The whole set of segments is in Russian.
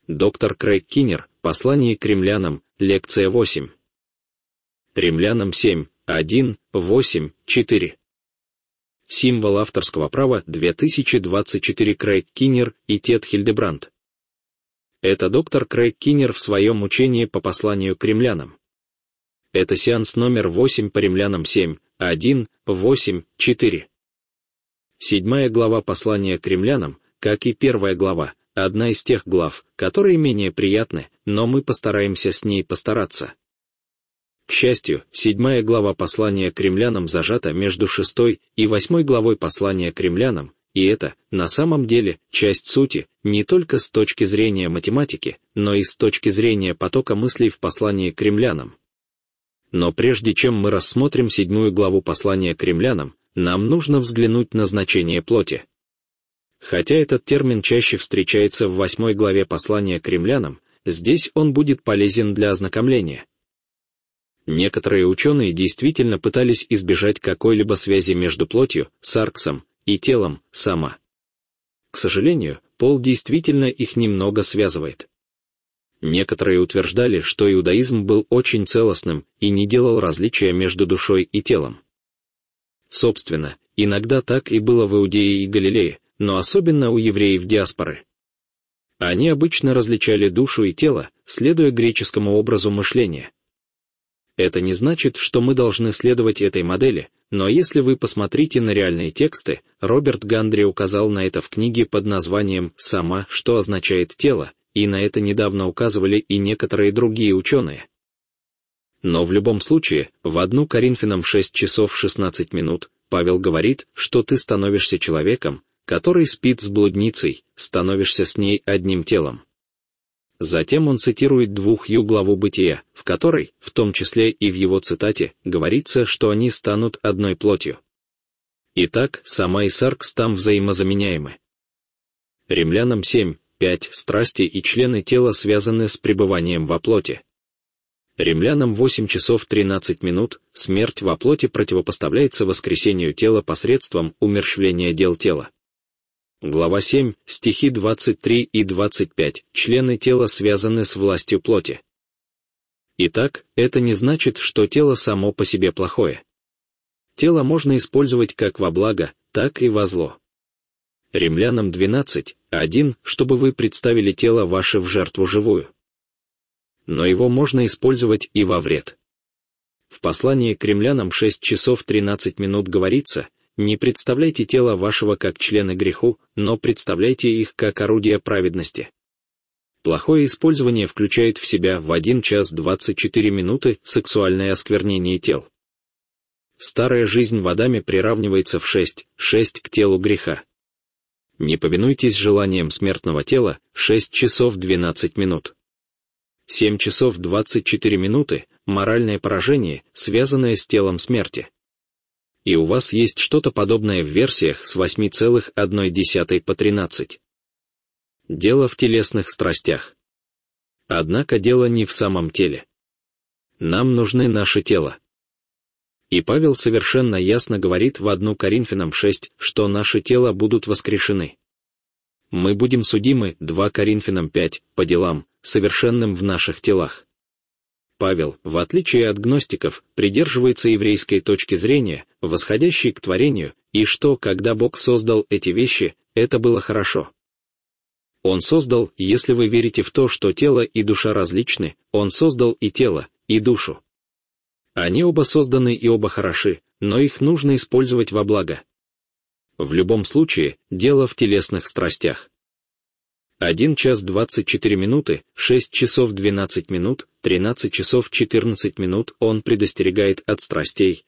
Доктор Крейг Киннер, послание к римлянам, лекция 8. Римлянам 7, 1, 8, 4. Символ авторского права 2024. Крейг Киннер и Тед Хильдебранд. Это доктор Крейг Киннер в своем учении по посланию к римлянам. Это сеанс номер 8 по римлянам 7, 1, 8, 4. 7 глава послания к римлянам, как и 1 глава, одна из тех глав, которые менее приятны, но мы постараемся с ней постараться. К счастью, 7 глава послания к римлянам зажата между 6 и 8 главой послания к римлянам, и это, на самом деле, часть сути, не только с точки зрения математики, но и с точки зрения потока мыслей в послании к римлянам. Но прежде чем мы рассмотрим 7 главу послания к римлянам, нам нужно взглянуть на значение плоти. Хотя этот термин чаще встречается в 8 главе послания к римлянам, здесь он будет полезен для ознакомления. Некоторые ученые действительно пытались избежать какой-либо связи между плотью, сарксом, и телом, сама. К сожалению, пол действительно их немного связывает. Некоторые утверждали, что иудаизм был очень целостным и не делал различия между душой и телом. Собственно, иногда так и было в Иудее и Галилее, но особенно у евреев диаспоры. Они обычно различали душу и тело, следуя греческому образу мышления. Это не значит, что мы должны следовать этой модели, но если вы посмотрите на реальные тексты, Роберт Гандри указал на это в книге под названием «Сама, что означает тело», и на это недавно указывали и некоторые другие ученые. Но в любом случае, в 1 Коринфянам 6 часов 16 минут Павел говорит, что ты становишься человеком, который спит с блудницей, становишься с ней одним телом. Затем он цитирует 2 главу Бытия, в которой, в том числе и в его цитате, говорится, что они станут одной плотью. Итак, сама и саркс там взаимозаменяемы. Римлянам 7, 5 страсти и члены тела связаны с пребыванием во плоти. Римлянам 8 часов 13 минут смерть во плоти противопоставляется воскресению тела посредством умерщвления дел тела. Глава 7, стихи 23 и 25, члены тела связаны с властью плоти. Итак, это не значит, что тело само по себе плохое. Тело можно использовать как во благо, так и во зло. Римлянам 12, 1, чтобы вы представили тело ваше в жертву живую. Но его можно использовать и во вред. В послании к римлянам 6 часов 13 минут говорится: «Не представляйте тело вашего как члены греху, но представляйте их как орудие праведности». Плохое использование включает в себя в 1 час 24 минуты сексуальное осквернение тел. Старая жизнь в Адаме приравнивается в 6 к телу греха. Не повинуйтесь желаниям смертного тела, 6 часов 12 минут. 7 часов 24 минуты – моральное поражение, связанное с телом смерти. И у вас есть что-то подобное в версиях с 8,1 по 13. Дело в телесных страстях. Однако дело не в самом теле. Нам нужны наше тело. И Павел совершенно ясно говорит в 1 Коринфянам 6, что наши тела будут воскрешены. Мы будем судимы, 2 Коринфянам 5, по делам, совершенным в наших телах. Павел, в отличие от гностиков, придерживается еврейской точки зрения, восходящей к творению, и что, когда Бог создал эти вещи, это было хорошо. Он создал, если вы верите в то, что тело и душа различны, Он создал и тело, и душу. Они оба созданы и оба хороши, но их нужно использовать во благо. В любом случае, дело в телесных страстях. 1 час 24 минуты, 6 часов 12 минут, 13 часов 14 минут он предостерегает от страстей.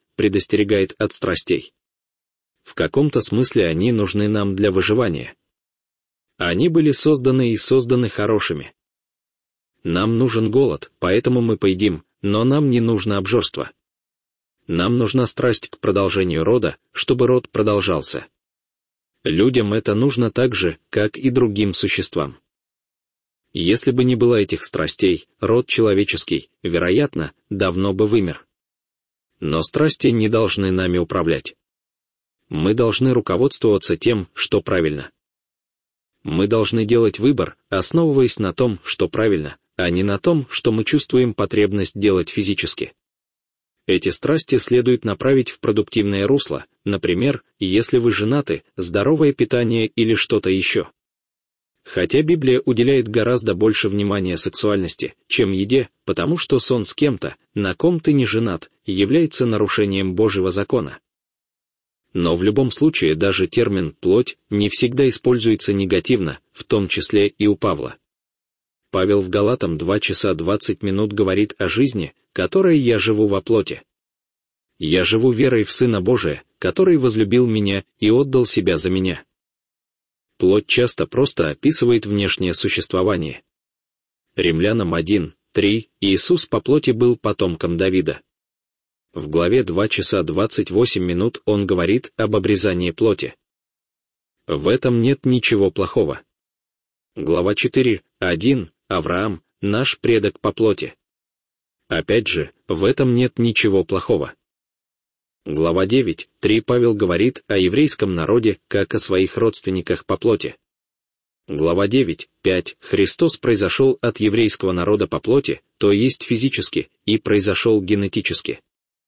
В каком-то смысле они нужны нам для выживания. Они были созданы и созданы хорошими. Нам нужен голод, поэтому мы поедим, но нам не нужно обжорство. Нам нужна страсть к продолжению рода, чтобы род продолжался. Людям это нужно так же, как и другим существам. Если бы не было этих страстей, род человеческий, вероятно, давно бы вымер. Но страсти не должны нами управлять. Мы должны руководствоваться тем, что правильно. Мы должны делать выбор, основываясь на том, что правильно, а не на том, что мы чувствуем потребность делать физически. Эти страсти следует направить в продуктивное русло, например, если вы женаты, здоровое питание или что-то еще. Хотя Библия уделяет гораздо больше внимания сексуальности, чем еде, потому что сон с кем-то, на ком ты не женат, является нарушением Божьего закона. Но в любом случае даже термин «плоть» не всегда используется негативно, в том числе и у Павла. Павел в Галатам 2 часа 20 минут говорит о жизни, которой я живу во плоти. Я живу верой в Сына Божия, который возлюбил меня и отдал себя за меня. Плоть часто просто описывает внешнее существование. Римлянам 1:3 Иисус по плоти был потомком Давида. В главе 2 часа 28 минут он говорит об обрезании плоти. В этом нет ничего плохого. Глава 4:1 Авраам, наш предок по плоти. Опять же, в этом нет ничего плохого. Глава 9:3 Павел говорит о еврейском народе, как о своих родственниках по плоти. Глава 9:5 Христос произошел от еврейского народа по плоти, то есть физически, и произошел генетически.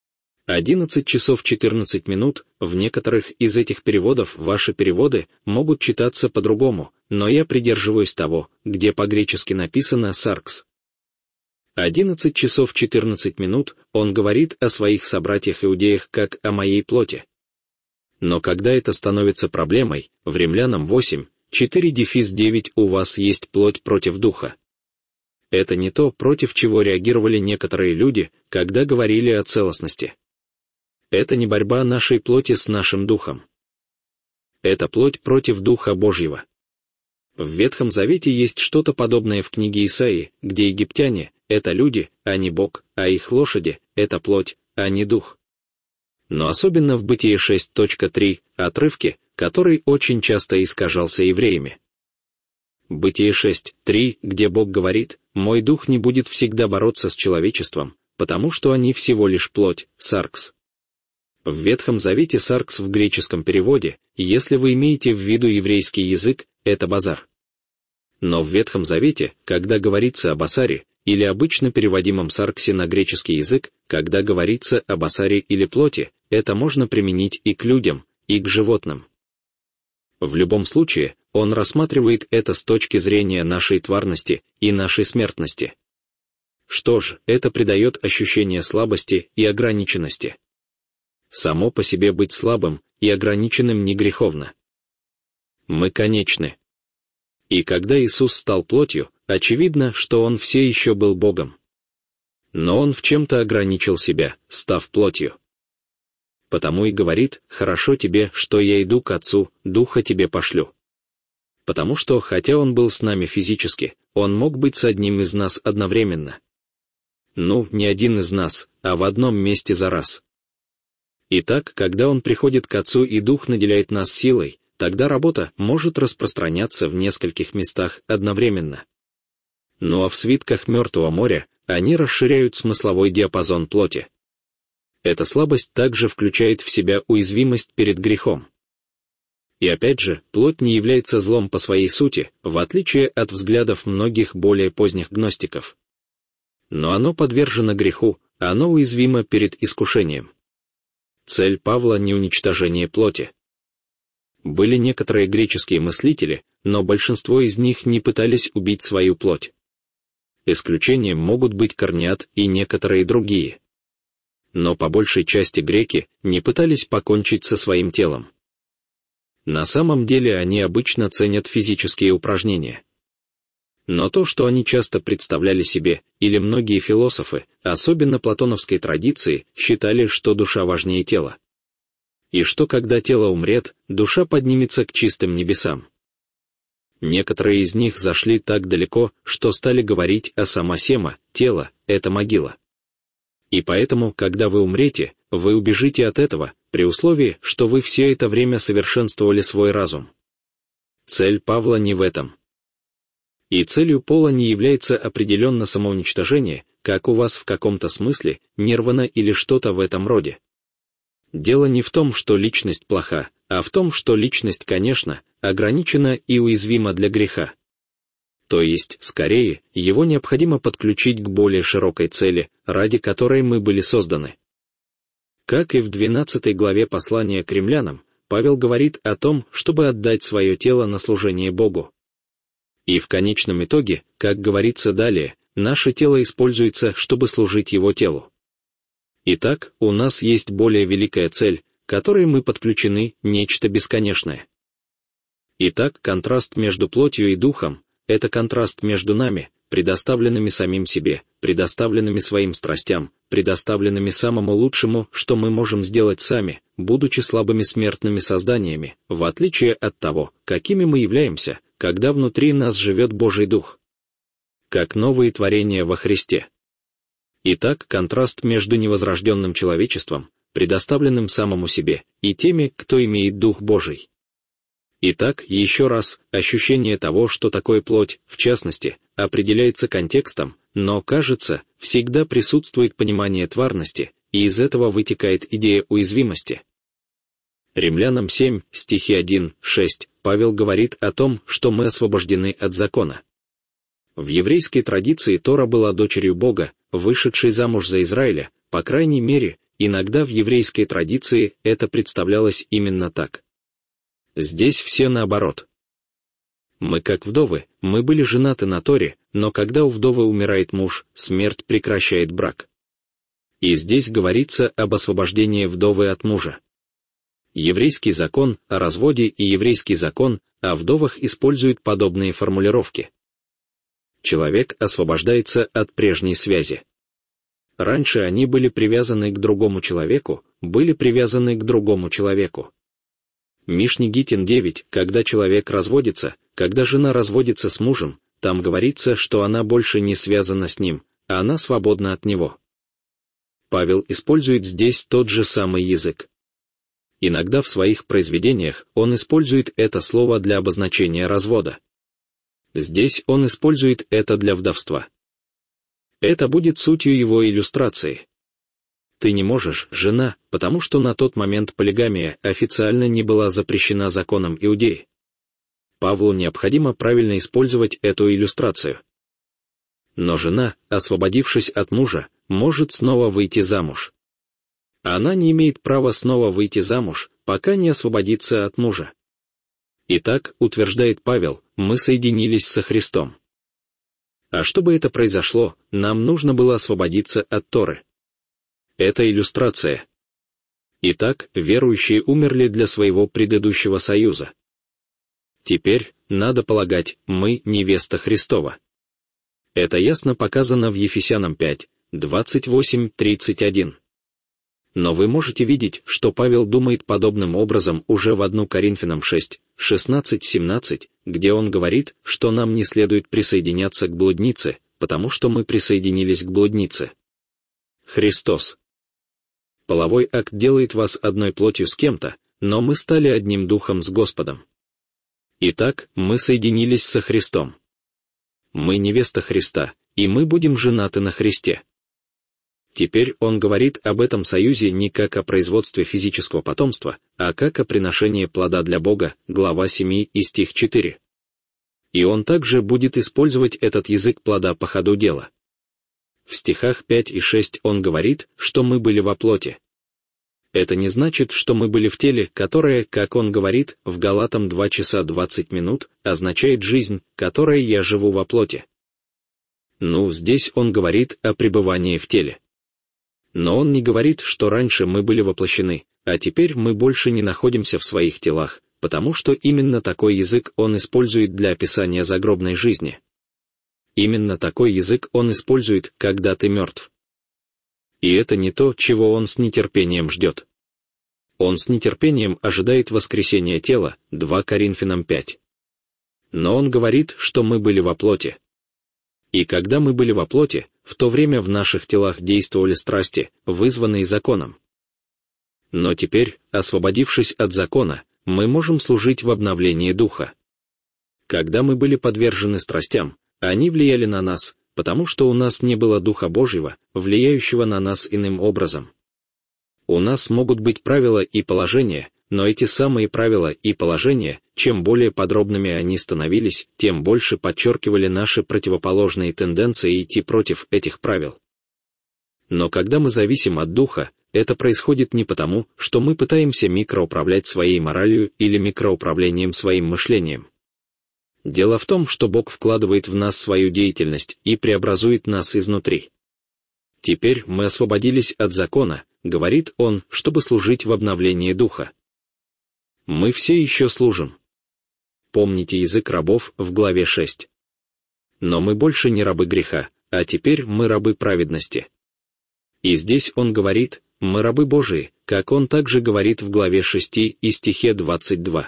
11 часов 14 минут, в некоторых из этих переводов ваши переводы могут читаться по-другому, но я придерживаюсь того, где по-гречески написано «саркс». 11 часов 14 минут он говорит о своих собратьях-иудеях как о моей плоти. Но когда это становится проблемой, в Римлянам 8:4-9 у вас есть плоть против духа. Это не то, против чего реагировали некоторые люди, когда говорили о целостности. Это не борьба нашей плоти с нашим духом. Это плоть против Духа Божьего. В Ветхом Завете есть что-то подобное в книге Исаии, где египтяне — это люди, а не Бог, а их лошади — это плоть, а не дух. Но особенно в Бытие 6.3 отрывке, который очень часто искажался евреями. Бытие 6.3, где Бог говорит: «Мой дух не будет всегда бороться с человечеством, потому что они всего лишь плоть», саркс. В Ветхом Завете саркс в греческом переводе, если вы имеете в виду еврейский язык, это базар. Но в Ветхом Завете, когда говорится о базаре, или обычно переводимом сарксе на греческий язык, когда говорится о базаре или плоти, это можно применить и к людям, и к животным. В любом случае, он рассматривает это с точки зрения нашей тварности и нашей смертности. Что ж, это придает ощущение слабости и ограниченности. Само по себе быть слабым и ограниченным не греховно. Мы конечны. И когда Иисус стал плотью, очевидно, что Он все еще был Богом. Но Он в чем-то ограничил себя, став плотью. Потому и говорит: «Хорошо тебе, что я иду к Отцу, Духа тебе пошлю». Потому что, хотя Он был с нами физически, Он мог быть с одним из нас одновременно. Ну, не один из нас, а в одном месте за раз. Итак, когда Он приходит к Отцу и Дух наделяет нас силой, тогда работа может распространяться в нескольких местах одновременно. Ну а в свитках Мертвого моря они расширяют смысловой диапазон плоти. Эта слабость также включает в себя уязвимость перед грехом. И опять же, плоть не является злом по своей сути, в отличие от взглядов многих более поздних гностиков. Но оно подвержено греху, оно уязвимо перед искушением. Цель Павла не уничтожение плоти. Были некоторые греческие мыслители, но большинство из них не пытались убить свою плоть. Исключением могут быть Корнеат и некоторые другие. Но по большей части греки не пытались покончить со своим телом. На самом деле они обычно ценят физические упражнения. Но то, что они часто представляли себе, или многие философы, особенно платоновской традиции, считали, что душа важнее тела. И что когда тело умрет, душа поднимется к чистым небесам. Некоторые из них зашли так далеко, что стали говорить о самосема, тело — это могила. И поэтому, когда вы умрете, вы убежите от этого, при условии, что вы все это время совершенствовали свой разум. Цель Павла не в этом. И целью Пола не является определенно самоуничтожение, как у вас в каком-то смысле, нирвана или что-то в этом роде. Дело не в том, что личность плоха, а в том, что личность, конечно, ограничена и уязвима для греха. То есть, скорее, его необходимо подключить к более широкой цели, ради которой мы были созданы. Как и в 12 главе послания к римлянам, Павел говорит о том, чтобы отдать свое тело на служение Богу. И в конечном итоге, как говорится далее, наше тело используется, чтобы служить его телу. Итак, у нас есть более великая цель, к которой мы подключены, нечто бесконечное. Итак, контраст между плотью и духом — это контраст между нами, предоставленными самим себе, предоставленными своим страстям, предоставленными самому лучшему, что мы можем сделать сами, будучи слабыми смертными созданиями, в отличие от того, какими мы являемся, когда внутри нас живет Божий Дух. Как новые творения во Христе. Итак, контраст между невозрожденным человечеством, предоставленным самому себе, и теми, кто имеет Дух Божий. Итак, еще раз, ощущение того, что такое плоть, в частности, определяется контекстом, но, кажется, всегда присутствует понимание тварности, и из этого вытекает идея уязвимости. Римлянам 7, стихи 1-6, Павел говорит о том, что мы освобождены от закона. В еврейской традиции Тора была дочерью Бога, вышедшей замуж за Израиля, по крайней мере, иногда в еврейской традиции это представлялось именно так. Здесь все наоборот. Мы как вдовы, мы были женаты на Торе, но когда у вдовы умирает муж, смерть прекращает брак. И здесь говорится об освобождении вдовы от мужа. Еврейский закон о разводе и еврейский закон о вдовах используют подобные формулировки. Человек освобождается от прежней связи. Раньше они были привязаны к другому человеку, Мишне Гитин 9, когда человек разводится, когда жена разводится с мужем, там говорится, что она больше не связана с ним, а она свободна от него. Павел использует здесь тот же самый язык. Иногда в своих произведениях он использует это слово для обозначения развода. Здесь он использует это для вдовства. Это будет сутью его иллюстрации. Ты не можешь, жена, потому что на тот момент полигамия официально не была запрещена законом Иудеи. Павлу необходимо правильно использовать эту иллюстрацию. Но жена, освободившись от мужа, может снова выйти замуж. Она не имеет права снова выйти замуж, пока не освободится от мужа. Итак, утверждает Павел, мы соединились со Христом. А чтобы это произошло, нам нужно было освободиться от Торы. Это иллюстрация. Итак, верующие умерли для своего предыдущего союза. Теперь, надо полагать, мы невеста Христова. Это ясно показано в Ефесянам 5, 28-31. Но вы можете видеть, что Павел думает подобным образом уже в 1 Коринфянам 6, 16-17, где он говорит, что нам не следует присоединяться к блуднице, потому что мы присоединились к блуднице. Христос. Половой акт делает вас одной плотью с кем-то, но мы стали одним духом с Господом. Итак, мы соединились со Христом. Мы невеста Христа, и мы будем женаты на Христе. Теперь он говорит об этом союзе не как о производстве физического потомства, а как о приношении плода для Бога, глава 7 и стих 4. И он также будет использовать этот язык плода по ходу дела. В стихах 5 и 6 он говорит, что мы были во плоти. Это не значит, что мы были в теле, которое, как он говорит, в Галатам 2 часа 20 минут, означает жизнь, которой я живу во плоти. Здесь он говорит о пребывании в теле. Но он не говорит, что раньше мы были воплощены, а теперь мы больше не находимся в своих телах, потому что именно такой язык он использует для описания загробной жизни. Именно такой язык он использует, когда ты мертв. И это не то, чего он с нетерпением ждет. Он с нетерпением ожидает воскресения тела, 2 Коринфянам 5. Но он говорит, что мы были во плоти. И когда мы были во плоти, в то время в наших телах действовали страсти, вызванные законом. Но теперь, освободившись от закона, мы можем служить в обновлении духа. Когда мы были подвержены страстям, они влияли на нас, потому что у нас не было Духа Божьего, влияющего на нас иным образом. У нас могут быть правила и положения, но эти самые правила и положения, чем более подробными они становились, тем больше подчеркивали наши противоположные тенденции идти против этих правил. Но когда мы зависим от Духа, это происходит не потому, что мы пытаемся микроуправлять своей моралью или микроуправлением своим мышлением. Дело в том, что Бог вкладывает в нас свою деятельность и преобразует нас изнутри. Теперь мы освободились от закона, говорит Он, чтобы служить в обновлении Духа. Мы все еще служим. Помните язык рабов в главе 6. Но мы больше не рабы греха, а теперь мы рабы праведности. И здесь Он говорит, мы рабы Божии, как Он также говорит в главе 6 и стихе 22.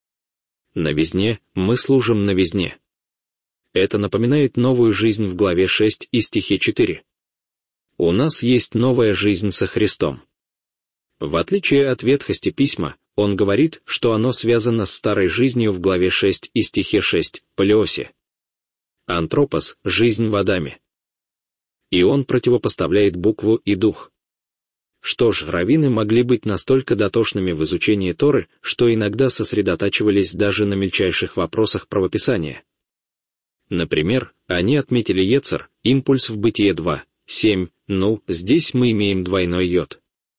Новизне, мы служим новизне. Это напоминает новую жизнь в главе 6 и стихе 4. У нас есть новая жизнь со Христом. В отличие от ветхости письма, он говорит, что оно связано с старой жизнью в главе 6 и стихе 6, полиосе. Антропос — жизнь в Адаме. И он противопоставляет букву и дух. Что ж, раввины могли быть настолько дотошными в изучении Торы, что иногда сосредотачивались даже на мельчайших вопросах правописания. Например, они отметили Ецер, импульс в Бытие 2, 7, здесь мы имеем двойной йод.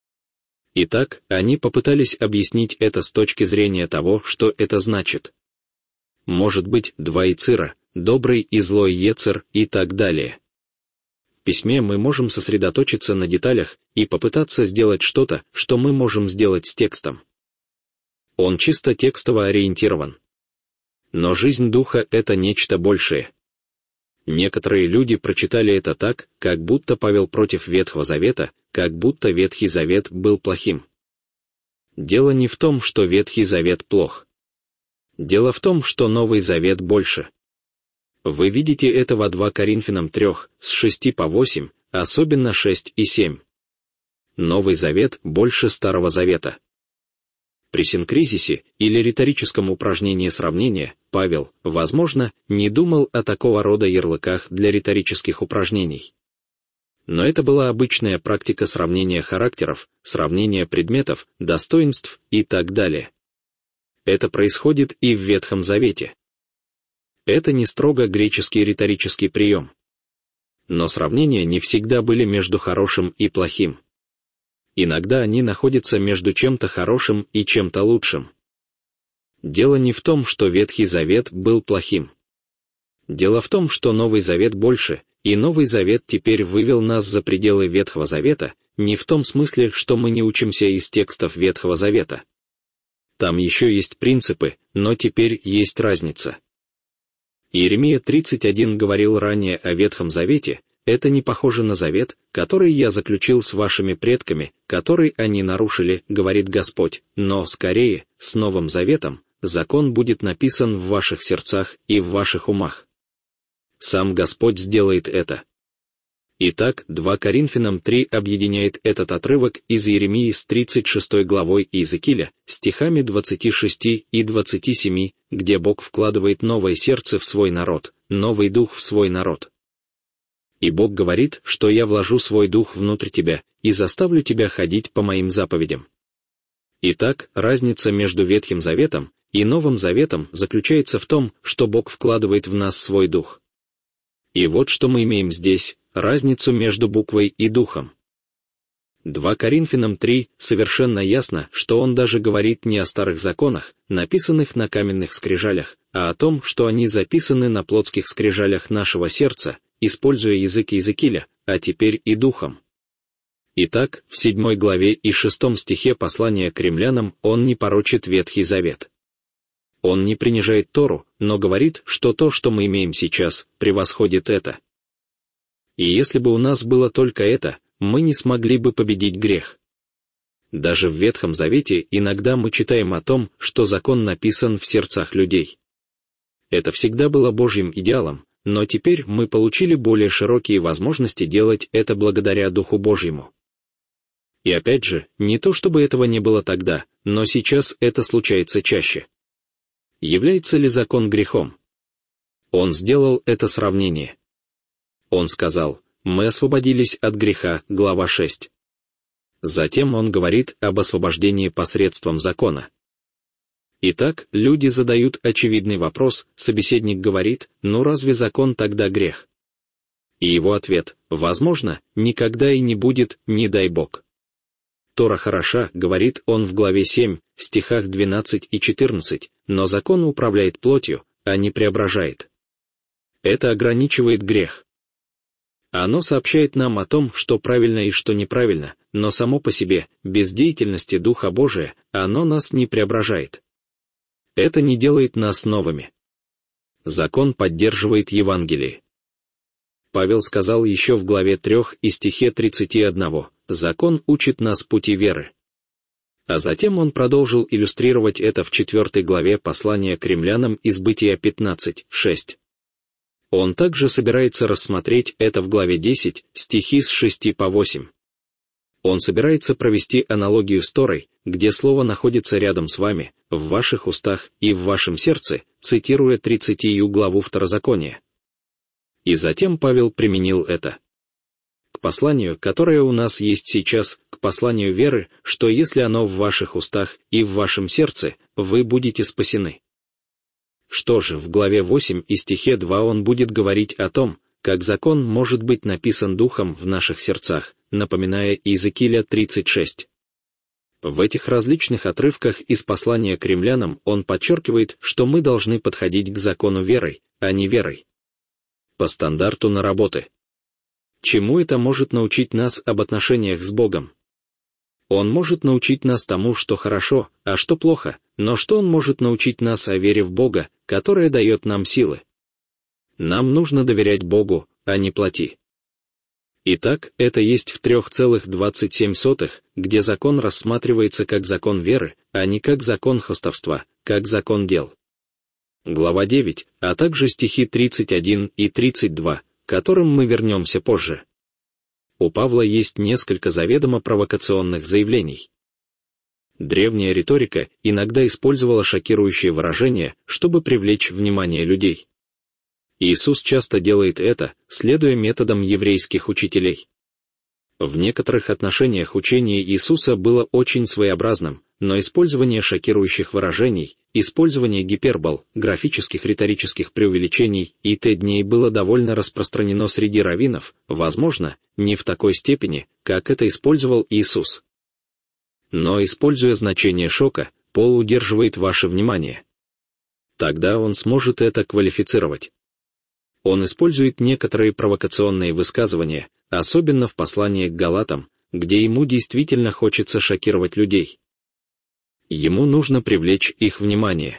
Итак, они попытались объяснить это с точки зрения того, что это значит. Может быть, два Ицира, добрый и злой Ецер и так далее. В письме мы можем сосредоточиться на деталях и попытаться сделать что-то, что мы можем сделать с текстом. Он чисто текстово ориентирован. Но жизнь Духа — это нечто большее. Некоторые люди прочитали это так, как будто Павел против Ветхого Завета, как будто Ветхий Завет был плохим. Дело не в том, что Ветхий Завет плох. Дело в том, что Новый Завет больше. Вы видите это во 2 Коринфянам 3, с 6 по 8, особенно 6 и 7. Новый Завет больше Старого Завета. При синкризисе или риторическом упражнении сравнения Павел, возможно, не думал о такого рода ярлыках для риторических упражнений. Но это была обычная практика сравнения характеров, сравнения предметов, достоинств и так далее. Это происходит и в Ветхом Завете. Это не строго греческий риторический прием. Но сравнения не всегда были между хорошим и плохим. Иногда они находятся между чем-то хорошим и чем-то лучшим. Дело не в том, что Ветхий Завет был плохим. Дело в том, что Новый Завет больше, и Новый Завет теперь вывел нас за пределы Ветхого Завета, не в том смысле, что мы не учимся из текстов Ветхого Завета. Там еще есть принципы, но теперь есть разница. Иеремия 31 говорил ранее о Ветхом Завете, это не похоже на завет, который я заключил с вашими предками, который они нарушили, говорит Господь, но, скорее, с Новым Заветом, закон будет написан в ваших сердцах и в ваших умах. Сам Господь сделает это. Итак, 2 Коринфянам 3 объединяет этот отрывок из Иеремии с 36 главой Иезекииля, стихами 26 и 27, где Бог вкладывает новое сердце в свой народ, новый дух в свой народ. И Бог говорит, что я вложу свой дух внутрь тебя и заставлю тебя ходить по моим заповедям. Итак, разница между Ветхим Заветом и Новым Заветом заключается в том, что Бог вкладывает в нас свой дух. И вот что мы имеем здесь, разницу между буквой и духом. 2 Коринфянам 3 совершенно ясно, что он даже говорит не о старых законах, написанных на каменных скрижалях, а о том, что они записаны на плотских скрижалях нашего сердца, используя язык Иезекииля, а теперь и духом. Итак, в 7 главе и 6 стихе послания к римлянам он не порочит Ветхий Завет. Он не принижает Тору, но говорит, что то, что мы имеем сейчас, превосходит это. И если бы у нас было только это, мы не смогли бы победить грех. Даже в Ветхом Завете иногда мы читаем о том, что закон написан в сердцах людей. Это всегда было Божьим идеалом, но теперь мы получили более широкие возможности делать это благодаря Духу Божьему. И опять же, не то чтобы этого не было тогда, но сейчас это случается чаще. Является ли закон грехом? Он сделал это сравнение. Он сказал, мы освободились от греха, глава 6. Затем он говорит об освобождении посредством закона. Итак, люди задают очевидный вопрос, собеседник говорит: ну разве закон тогда грех? И его ответ: возможно, никогда и не будет, не дай Бог. Тора хороша, говорит он в главе 7, стихах 12 и 14, но закон управляет плотью, а не преображает. Это ограничивает грех. Оно сообщает нам о том, что правильно и что неправильно, но само по себе, без деятельности Духа Божия, оно нас не преображает. Это не делает нас новыми. Закон поддерживает Евангелие. Павел сказал еще в главе 3 и стихе 31: «Закон учит нас пути веры». А затем он продолжил иллюстрировать это в 4 главе послания к римлянам из Бытия 15:6. Он также собирается рассмотреть это в главе 10, стихи с 6 по 8. Он собирается провести аналогию с Торой, где слово находится рядом с вами, в ваших устах и в вашем сердце, цитируя 30 главу Второзакония. И затем Павел применил это к посланию, которое у нас есть сейчас, к посланию веры, что если оно в ваших устах и в вашем сердце, вы будете спасены. Что же, в главе 8 и стихе 2 он будет говорить о том, как закон может быть написан Духом в наших сердцах, напоминая Иезекииля 36. В этих различных отрывках из послания к римлянам он подчеркивает, что мы должны подходить к закону верой, а не верой. По стандарту на работы. Чему это может научить нас об отношениях с Богом? Он может научить нас тому, что хорошо, а что плохо, но что он может научить нас о вере в Бога, которая дает нам силы? Нам нужно доверять Богу, а не плоти. Итак, это есть в 3,27, где закон рассматривается как закон веры, а не как закон хвастовства, как закон дел. Глава 9, а также стихи 31 и 32, к которым мы вернемся позже. У Павла есть несколько заведомо провокационных заявлений. Древняя риторика иногда использовала шокирующие выражения, чтобы привлечь внимание людей. Иисус часто делает это, следуя методам еврейских учителей. В некоторых отношениях учение Иисуса было очень своеобразным, но использование шокирующих выражений, использование гипербол, графических риторических преувеличений и т.д. было довольно распространено среди раввинов, возможно, не в такой степени, как это использовал Иисус. Но, используя значение шока, Пол удерживает ваше внимание. Тогда он сможет это квалифицировать. Он использует некоторые провокационные высказывания, особенно в послании к Галатам, где ему действительно хочется шокировать людей. Ему нужно привлечь их внимание.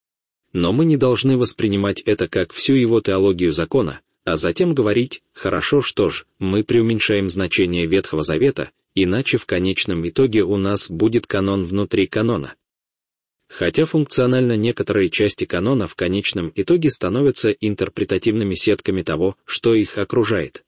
Но мы не должны воспринимать это как всю его теологию закона, а затем говорить: хорошо, что ж, мы преуменьшаем значение Ветхого Завета, иначе в конечном итоге у нас будет канон внутри канона. Хотя функционально некоторые части канона в конечном итоге становятся интерпретативными сетками того, что их окружает.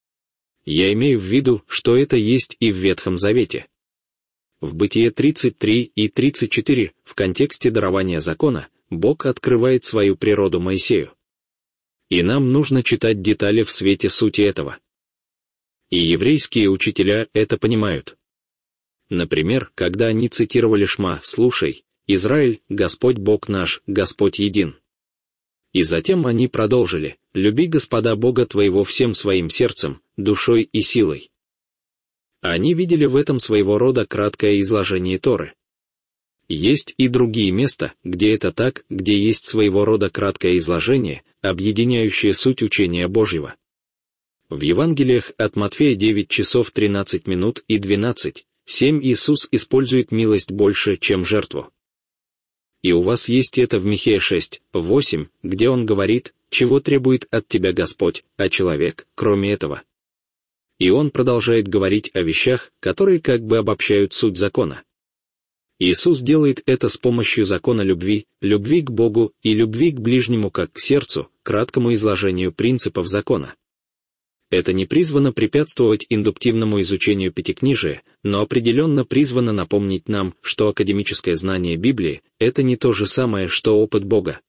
Я имею в виду, что это есть и в Ветхом Завете. В Бытие 33 и 34, в контексте дарования закона, Бог открывает свою природу Моисею. И нам нужно читать детали в свете сути этого. И еврейские учителя это понимают. Например, когда они цитировали Шма: «Слушай, Израиль, Господь Бог наш, Господь един». И затем они продолжили: «Люби Господа Бога твоего всем своим сердцем, душой и силой». Они видели в этом своего рода краткое изложение Торы. Есть и другие места, где это так, где есть своего рода краткое изложение, объединяющее суть учения Божьего. В Евангелиях от Матфея 9 часов 13 минут и 12:7 Иисус использует милость больше, чем жертву. И у вас есть это в Михея 6:8, где он говорит: «Чего требует от тебя Господь, а человек, кроме этого?» И он продолжает говорить о вещах, которые как бы обобщают суть закона. Иисус делает это с помощью закона любви, любви к Богу и любви к ближнему как к сердцу, краткому изложению принципов закона. Это не призвано препятствовать индуктивному изучению Пятикнижия, но определенно призвано напомнить нам, что академическое знание Библии — это не то же самое, что опыт Бога.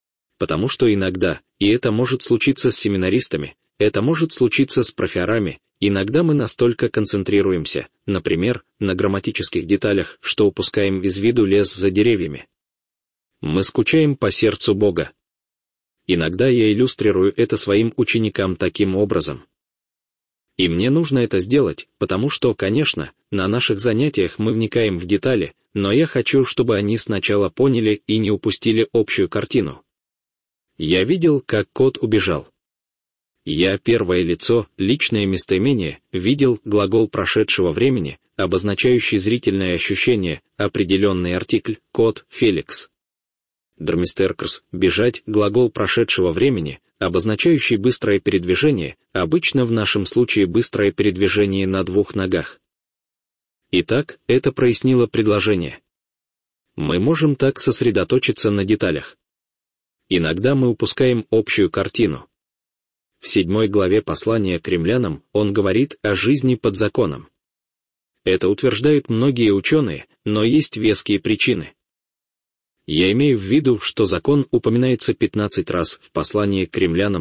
Потому что иногда, и это может случиться с семинаристами, это может случиться с профессорами, иногда мы настолько концентрируемся, например, на грамматических деталях, что упускаем из виду лес за деревьями. Мы скучаем по сердцу Бога. Иногда я иллюстрирую это своим ученикам таким образом. И мне нужно это сделать, потому что, конечно, на наших занятиях мы вникаем в детали, но я хочу, чтобы они сначала поняли и не упустили общую картину. Я видел, как кот убежал. Я, первое лицо, личное местоимение, видел глагол прошедшего времени, обозначающий зрительное ощущение, определенный артикль, кот, Феликс. Дромистеркрс, бежать, глагол прошедшего времени, обозначающий быстрое передвижение, обычно в нашем случае быстрое передвижение на двух ногах. Итак, это прояснило предложение. Мы можем так сосредоточиться на деталях. Иногда мы упускаем общую картину. В 7 главе послания к римлянам он говорит о жизни под законом. Это утверждают многие ученые, но есть веские причины. Я имею в виду, что закон упоминается 15 раз в послании к римлянам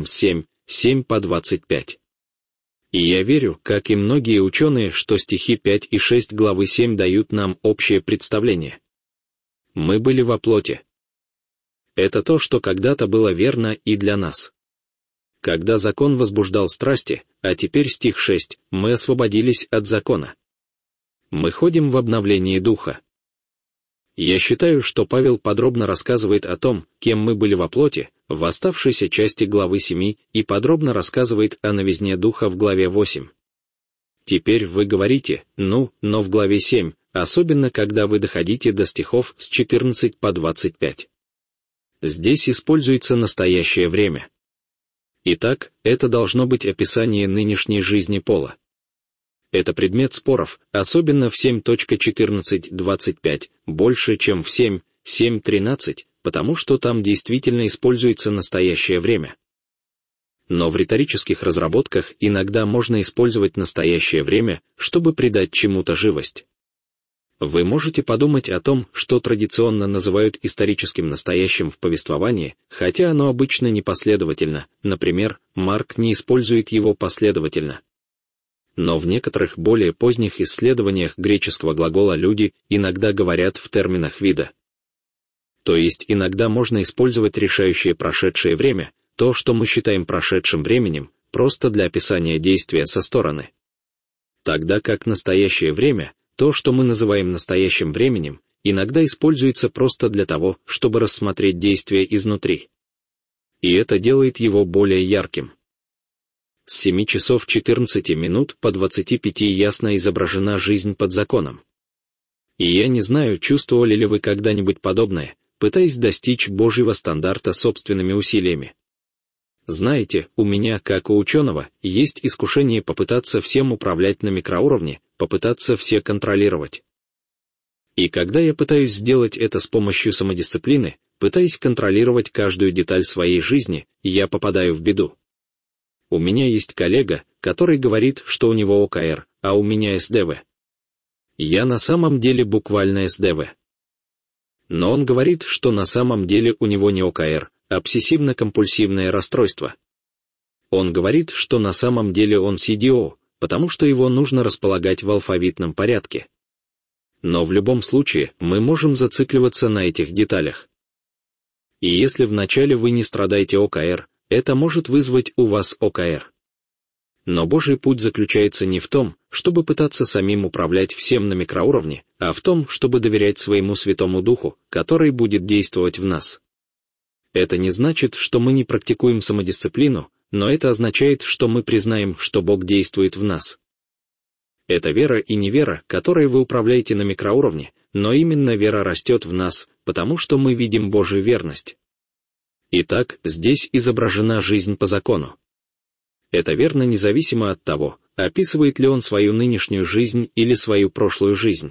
7:7-25. И я верю, как и многие ученые, что стихи 5 и 6 главы 7 дают нам общее представление. Мы были во плоти. Это то, что когда-то было верно и для нас. Когда закон возбуждал страсти, а теперь стих 6, мы освободились от закона. Мы ходим в обновлении духа. Я считаю, что Павел подробно рассказывает о том, кем мы были во плоти, в оставшейся части главы 7, и подробно рассказывает о новизне духа в главе 8. Теперь вы говорите, но в главе 7, особенно когда вы доходите до стихов с 14 по 25. Здесь используется настоящее время. Итак, это должно быть описание нынешней жизни Пола. Это предмет споров, особенно в 7.14.25, больше, чем в 7.7.13, потому что там действительно используется настоящее время. Но в риторических разработках иногда можно использовать настоящее время, чтобы придать чему-то живость. Вы можете подумать о том, что традиционно называют историческим настоящим в повествовании, хотя оно обычно непоследовательно, например, Марк не использует его последовательно. Но в некоторых более поздних исследованиях греческого глагола люди иногда говорят в терминах вида. То есть иногда можно использовать решающее прошедшее время, то, что мы считаем прошедшим временем, просто для описания действия со стороны. Тогда как настоящее время, то, что мы называем настоящим временем, иногда используется просто для того, чтобы рассмотреть действие изнутри. И это делает его более ярким. С 7 часов 14 минут по 25 ясно изображена жизнь под законом. И я не знаю, чувствовали ли вы когда-нибудь подобное, пытаясь достичь Божьего стандарта собственными усилиями. Знаете, у меня, как у ученого, есть искушение попытаться всем управлять на микроуровне, попытаться все контролировать. И когда я пытаюсь сделать это с помощью самодисциплины, пытаясь контролировать каждую деталь своей жизни, я попадаю в беду. У меня есть коллега, который говорит, что у него ОКР, а у меня СДВ. Я на самом деле буквально СДВ. Но он говорит, что на самом деле у него не ОКР, а обсессивно-компульсивное расстройство. Он говорит, что на самом деле он CDO, потому что его нужно располагать в алфавитном порядке. Но в любом случае мы можем зацикливаться на этих деталях. И если вначале вы не страдаете ОКР, это может вызвать у вас ОКР. Но Божий путь заключается не в том, чтобы пытаться самим управлять всем на микроуровне, а в том, чтобы доверять своему Святому Духу, который будет действовать в нас. Это не значит, что мы не практикуем самодисциплину, но это означает, что мы признаем, что Бог действует в нас. Это вера и невера, которой вы управляете на микроуровне, но именно вера растет в нас, потому что мы видим Божью верность. Итак, здесь изображена жизнь по закону. Это верно независимо от того, описывает ли он свою нынешнюю жизнь или свою прошлую жизнь.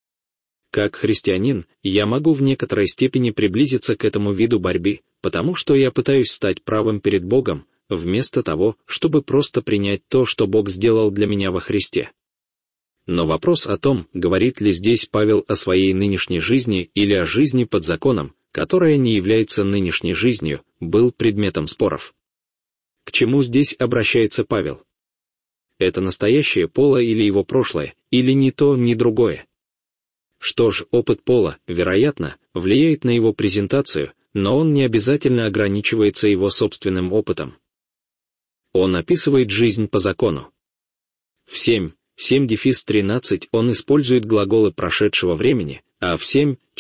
Как христианин, я могу в некоторой степени приблизиться к этому виду борьбы, потому что я пытаюсь стать правым перед Богом, вместо того, чтобы просто принять то, что Бог сделал для меня во Христе. Но вопрос о том, говорит ли здесь Павел о своей нынешней жизни или о жизни под законом, которая не является нынешней жизнью, был предметом споров. К чему здесь обращается Павел? это настоящее Пола или его прошлое, или ни то, ни другое. Что ж, опыт Пола, вероятно, влияет на его презентацию, но он не обязательно ограничивается его собственным опытом. Он описывает жизнь по закону. В 7:13 он использует глаголы прошедшего времени, а в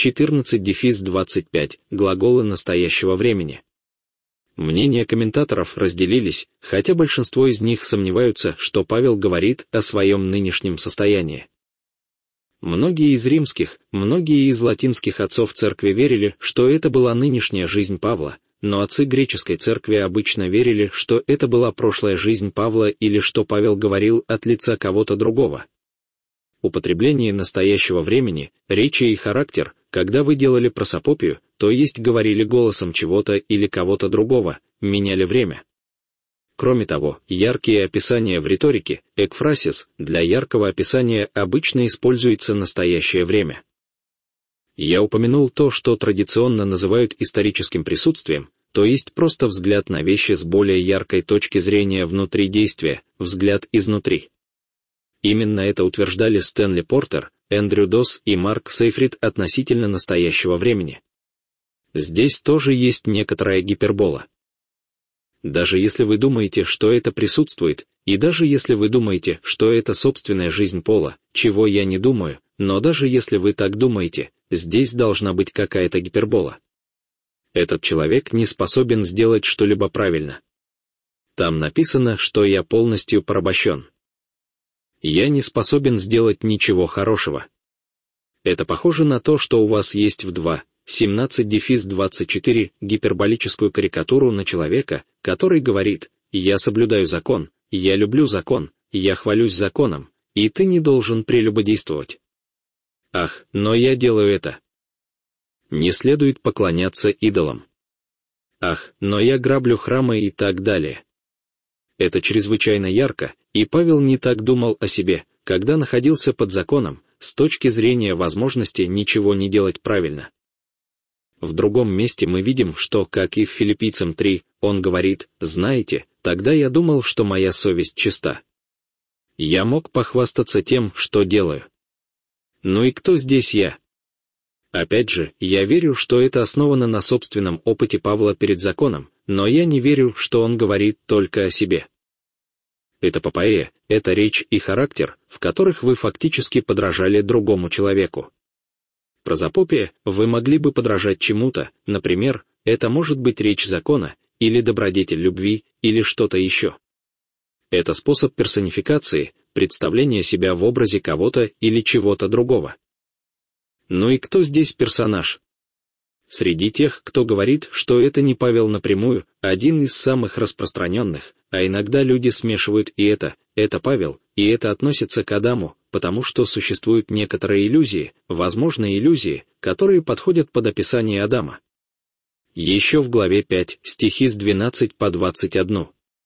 7:14-25 глаголы настоящего времени. Мнения комментаторов разделились, хотя большинство из них сомневаются, что Павел говорит о своем нынешнем состоянии. Многие из римских, многие из латинских отцов церкви верили, что это была нынешняя жизнь Павла, но отцы греческой церкви обычно верили, что это была прошлая жизнь Павла или что Павел говорил от лица кого-то другого. Употребление настоящего времени, речи и характер, когда вы делали просопопию, то есть говорили голосом чего-то или кого-то другого, меняли время. Кроме того, яркие описания в риторике, экфрасис, для яркого описания обычно используется настоящее время. Я упомянул то, что традиционно называют историческим присутствием, то есть просто взгляд на вещи с более яркой точки зрения внутри действия, взгляд изнутри. Именно это утверждали Стэнли Портер, Эндрю Досс и Марк Сейфрид относительно настоящего времени. Здесь тоже есть некоторая гипербола. Даже если вы думаете, что это присутствует, и даже если вы думаете, что это собственная жизнь Пола, чего я не думаю, но даже если вы так думаете, здесь должна быть какая-то гипербола. Этот человек не способен сделать что-либо правильно. Там написано, что я полностью порабощен. Я не способен сделать ничего хорошего. Это похоже на то, что у вас есть в 2:17-24 гиперболическую карикатуру на человека, который говорит: «Я соблюдаю закон, я люблю закон, я хвалюсь законом, и ты не должен прелюбодействовать». Ах, но я делаю это. Не следует поклоняться идолам. Ах, но я граблю храмы и так далее. Это чрезвычайно ярко, и Павел не так думал о себе, когда находился под законом, с точки зрения возможности ничего не делать правильно. В другом месте мы видим, что, как и в Филиппийцам 3, он говорит: «Знаете, тогда я думал, что моя совесть чиста. Я мог похвастаться тем, что делаю». Ну и кто здесь я? Опять же, я верю, что это основано на собственном опыте Павла перед законом, но я не верю, что он говорит только о себе. Это попоэя, это речь и характер, в которых вы фактически подражали другому человеку. Прозапопия, вы могли бы подражать чему-то, например, это может быть речь закона, или добродетель любви, или что-то еще. Это способ персонификации, представления себя в образе кого-то или чего-то другого. Ну и кто здесь персонаж? Среди тех, кто говорит, что это не Павел напрямую, один из самых распространенных, а иногда люди смешивают и это Павел, и это относится к Адаму, потому что существуют некоторые иллюзии, возможные иллюзии, которые подходят под описание Адама. Еще в главе 5, стихи с 12 по 21.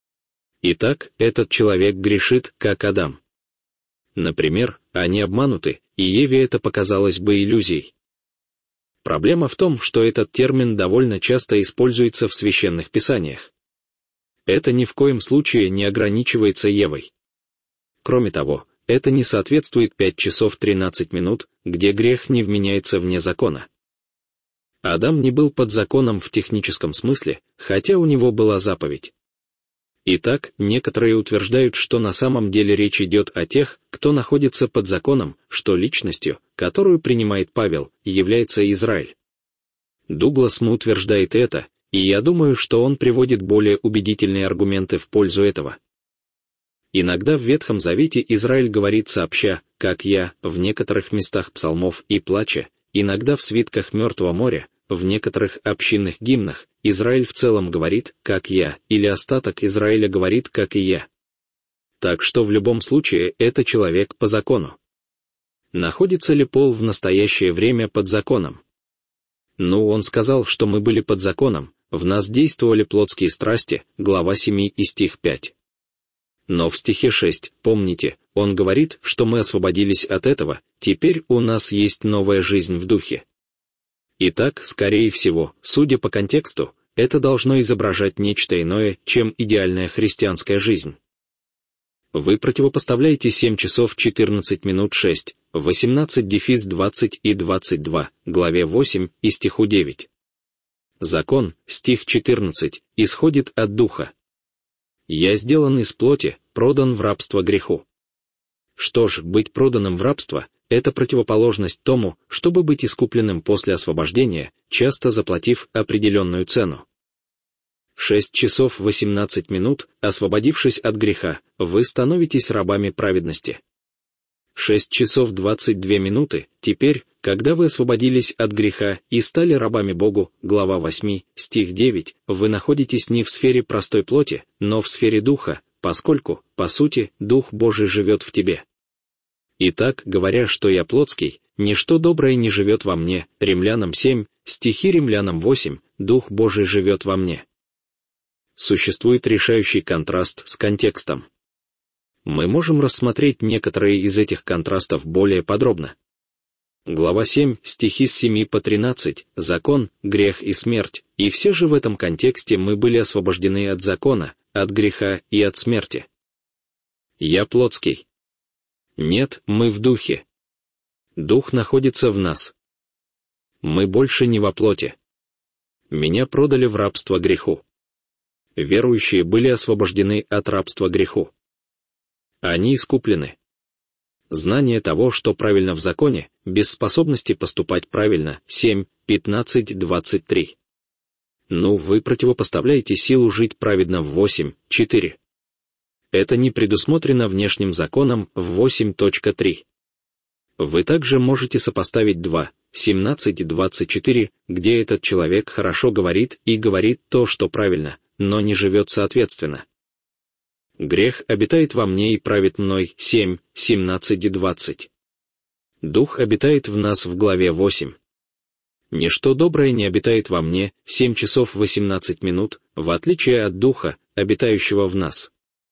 Итак, этот человек грешит, как Адам. Например, они обмануты, и Еве это показалось бы иллюзией. Проблема в том, что этот термин довольно часто используется в священных писаниях. Это ни в коем случае не ограничивается Евой. Кроме того, это не соответствует 5 часов 13 минут, где грех не вменяется вне закона. Адам не был под законом в техническом смысле, хотя у него была заповедь. Итак, некоторые утверждают, что на самом деле речь идет о тех, кто находится под законом, что личностью, которую принимает Павел, является Израиль. Дуглас Му утверждает это, и я думаю, что он приводит более убедительные аргументы в пользу этого. Иногда в Ветхом Завете Израиль говорит сообща, как я, в некоторых местах псалмов и плача, иногда в свитках Мертвого моря, в некоторых общинных гимнах, Израиль в целом говорит, как я, или остаток Израиля говорит, как и я. Так что в любом случае это человек по закону. Находится ли Пол в настоящее время под законом? Ну, он сказал, что мы были под законом, в нас действовали плотские страсти, глава 7 и стих 5. Но в стихе 6, помните, он говорит, что мы освободились от этого, теперь у нас есть новая жизнь в духе. Итак, скорее всего, судя по контексту, это должно изображать нечто иное, чем идеальная христианская жизнь. Вы противопоставляете 7 часов 14 минут 6, 18-20 и 22, главе 8 и стиху 9. Закон, стих 14, исходит от Духа. «Я сделан из плоти, продан в рабство греху». Что ж, быть проданным в рабство — это противоположность тому, чтобы быть искупленным после освобождения, часто заплатив определенную цену. 6 часов 18 минут, освободившись от греха, вы становитесь рабами праведности. 6 часов 22 минуты, теперь, когда вы освободились от греха и стали рабами Богу, глава 8, стих 9, вы находитесь не в сфере простой плоти, но в сфере Духа, поскольку, по сути, Дух Божий живет в тебе. Итак, говоря, что я плотский, ничто доброе не живет во мне, Римлянам 7, стихи Римлянам 8, Дух Божий живет во мне. Существует решающий контраст с контекстом. Мы можем рассмотреть некоторые из этих контрастов более подробно. Глава 7, стихи с 7 по 13, закон, грех и смерть, и все же в этом контексте мы были освобождены от закона, от греха и от смерти. Я плотский. Нет, мы в духе. Дух находится в нас. Мы больше не во плоти. Меня продали в рабство греху. Верующие были освобождены от рабства греху. Они искуплены. Знание того, что правильно в законе, без способности поступать правильно, 7, 15, 23. Ну, вы противопоставляете силу жить праведно в 8, 4. Это не предусмотрено внешним законом в 8.3. Вы также можете сопоставить 2, 17 и 24, где этот человек хорошо говорит и говорит то, что правильно, но не живет соответственно. Грех обитает во мне и правит мной, 7, 17 и 20. Дух обитает в нас в главе 8. Ничто доброе не обитает во мне, 7 часов 18 минут, в отличие от Духа, обитающего в нас.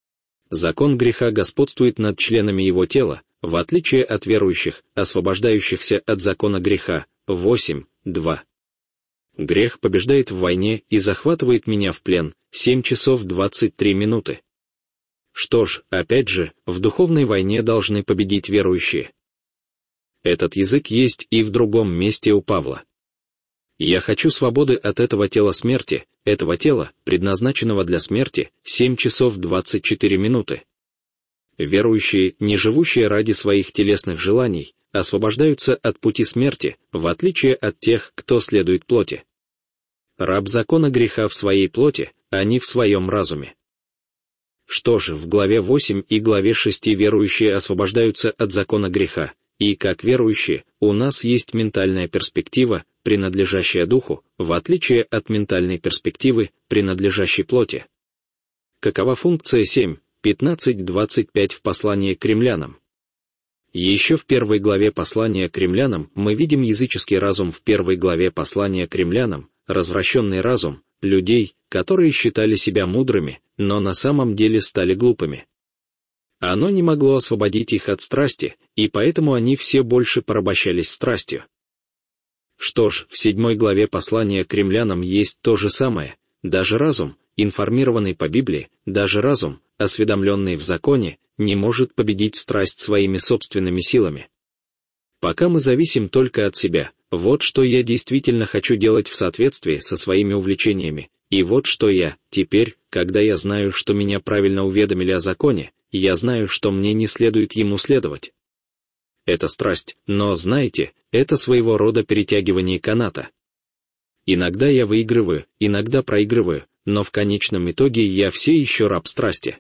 Закон греха господствует над членами его тела, в отличие от верующих, освобождающихся от закона греха, 8, 2. Грех побеждает в войне и захватывает меня в плен, 7 часов 23 минуты. Что ж, опять же, в духовной войне должны победить верующие. Этот язык есть и в другом месте у Павла. «Я хочу свободы от этого тела смерти, этого тела, предназначенного для смерти, 7 часов 24 минуты». Верующие, не живущие ради своих телесных желаний, освобождаются от пути смерти, в отличие от тех, кто следует плоти. Раб закона греха в своей плоти, а не в своем разуме. Что же, в главе 8 и главе 6 верующие освобождаются от закона греха, и, как верующие, у нас есть ментальная перспектива, принадлежащая духу, в отличие от ментальной перспективы, принадлежащей плоти. Какова функция 7, 15, 25 в послании к римлянам? Еще в первой главе послания к римлянам мы видим языческий разум в первой главе послания к римлянам, развращенный разум, людей, которые считали себя мудрыми, но на самом деле стали глупыми. Оно не могло освободить их от страсти, и поэтому они все больше порабощались страстью. Что ж, в 7 главе послания к римлянам есть то же самое, даже разум, информированный по Библии, даже разум, осведомленный в законе, не может победить страсть своими собственными силами. Пока мы зависим только от себя, вот что я действительно хочу делать в соответствии со своими увлечениями, и вот что я, теперь, когда я знаю, что меня правильно уведомили о законе, я знаю, что мне не следует ему следовать. Это страсть, но, знаете, это своего рода перетягивание каната. Иногда я выигрываю, иногда проигрываю, но в конечном итоге я все еще раб страсти.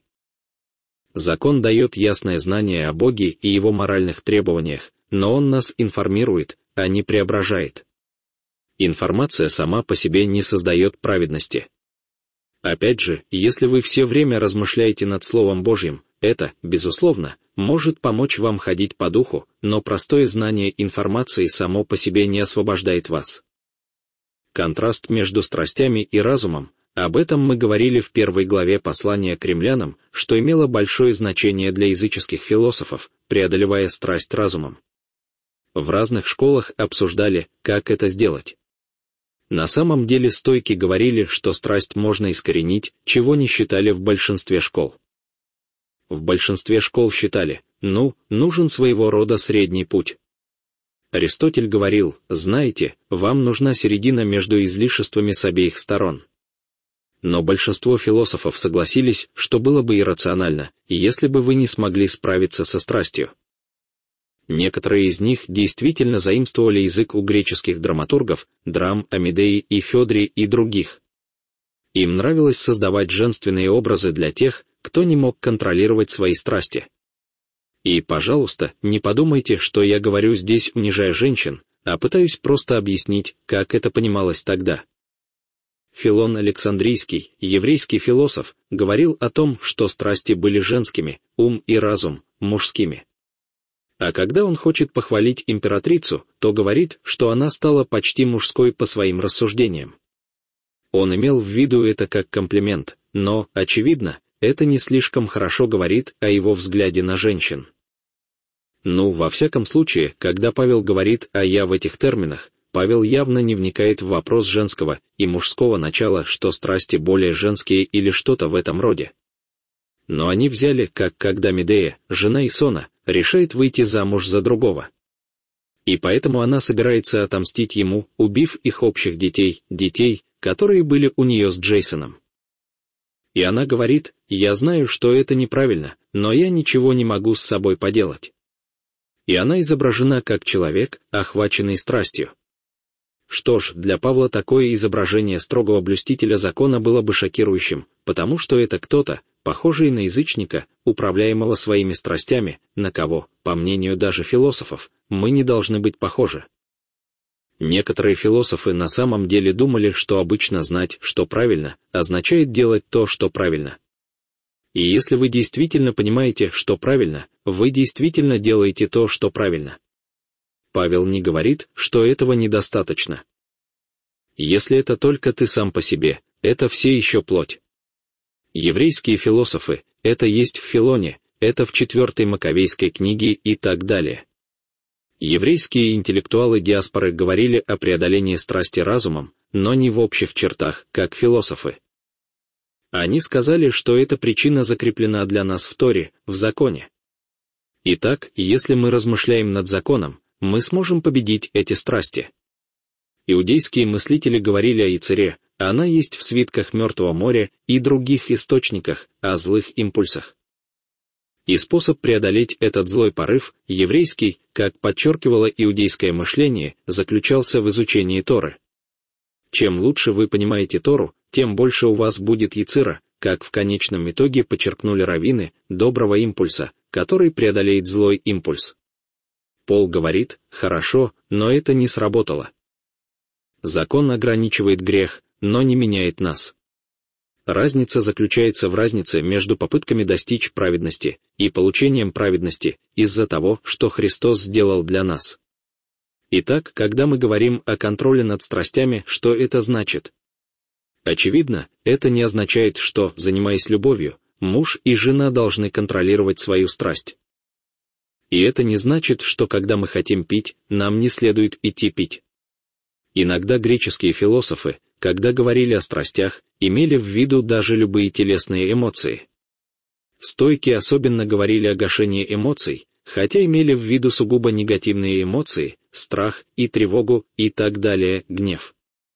Закон дает ясное знание о Боге и его моральных требованиях, но он нас информирует, а не преображает. Информация сама по себе не создает праведности. Опять же, если вы все время размышляете над Словом Божьим, это, безусловно, может помочь вам ходить по духу, но простое знание информации само по себе не освобождает вас. Контраст между страстями и разумом, об этом мы говорили в первой главе послания к римлянам, что имело большое значение для языческих философов, преодолевая страсть разумом. В разных школах обсуждали, как это сделать. На самом деле стойки говорили, что страсть можно искоренить, чего не считали в большинстве школ. в большинстве школ считали, нужен своего рода средний путь. Аристотель говорил, знаете, вам нужна середина между излишествами с обеих сторон. Но большинство философов согласились, что было бы иррационально, если бы вы не смогли справиться со страстью. Некоторые из них действительно заимствовали язык у греческих драматургов, драм Амедеи и Федри и других. Им нравилось создавать женственные образы для тех, кто не мог контролировать свои страсти. И, пожалуйста, не подумайте, что я говорю здесь, унижая женщин, а пытаюсь просто объяснить, как это понималось тогда. Филон Александрийский, еврейский философ, говорил о том, что страсти были женскими, ум и разум – мужскими. А когда он хочет похвалить императрицу, то говорит, что она стала почти мужской по своим рассуждениям. Он имел в виду это как комплимент, но, очевидно, это не слишком хорошо говорит о его взгляде на женщин. Во всяком случае, когда Павел говорит о «я» в этих терминах, Павел явно не вникает в вопрос женского и мужского начала, что страсти более женские или что-то в этом роде. Но они взяли, как когда Медея, жена Исона, решает выйти замуж за другого. И поэтому она собирается отомстить ему, убив их общих детей, которые были у нее с Джейсоном. И она говорит, я знаю, что это неправильно, но я ничего не могу с собой поделать. И она изображена как человек, охваченный страстью. Что ж, для Павла такое изображение строгого блюстителя закона было бы шокирующим, потому что это кто-то, похожий на язычника, управляемого своими страстями, на кого, по мнению даже философов, мы не должны быть похожи. Некоторые философы на самом деле думали, что обычно знать, что правильно, означает делать то, что правильно. И если вы действительно понимаете, что правильно, вы действительно делаете то, что правильно. Павел не говорит, что этого недостаточно. Если это только ты сам по себе, это все еще плоть. Еврейские философы, это есть в Филоне, это в 4 Маковейской книге и так далее. Еврейские интеллектуалы диаспоры говорили о преодолении страсти разумом, но не в общих чертах, как философы. Они сказали, что эта причина закреплена для нас в Торе, в законе. Итак, если мы размышляем над законом, мы сможем победить эти страсти. Иудейские мыслители говорили о Яцере, она есть в свитках Мертвого моря и других источниках, о злых импульсах. И способ преодолеть этот злой порыв, еврейский, как подчеркивало иудейское мышление, заключался в изучении Торы. Чем лучше вы понимаете Тору, тем больше у вас будет яцера, как в конечном итоге подчеркнули раввины, доброго импульса, который преодолеет злой импульс. Пол говорит, хорошо, но это не сработало. Закон ограничивает грех, но не меняет нас. Разница заключается в разнице между попытками достичь праведности и получением праведности из-за того, что Христос сделал для нас. Итак, когда мы говорим о контроле над страстями, что это значит? Очевидно, это не означает, что, занимаясь любовью, муж и жена должны контролировать свою страсть. И это не значит, что когда мы хотим пить, нам не следует идти пить. Иногда греческие философы, когда говорили о страстях, имели в виду даже любые телесные эмоции. Стойки особенно говорили о гашении эмоций, хотя имели в виду сугубо негативные эмоции, страх и тревогу и так далее, гнев.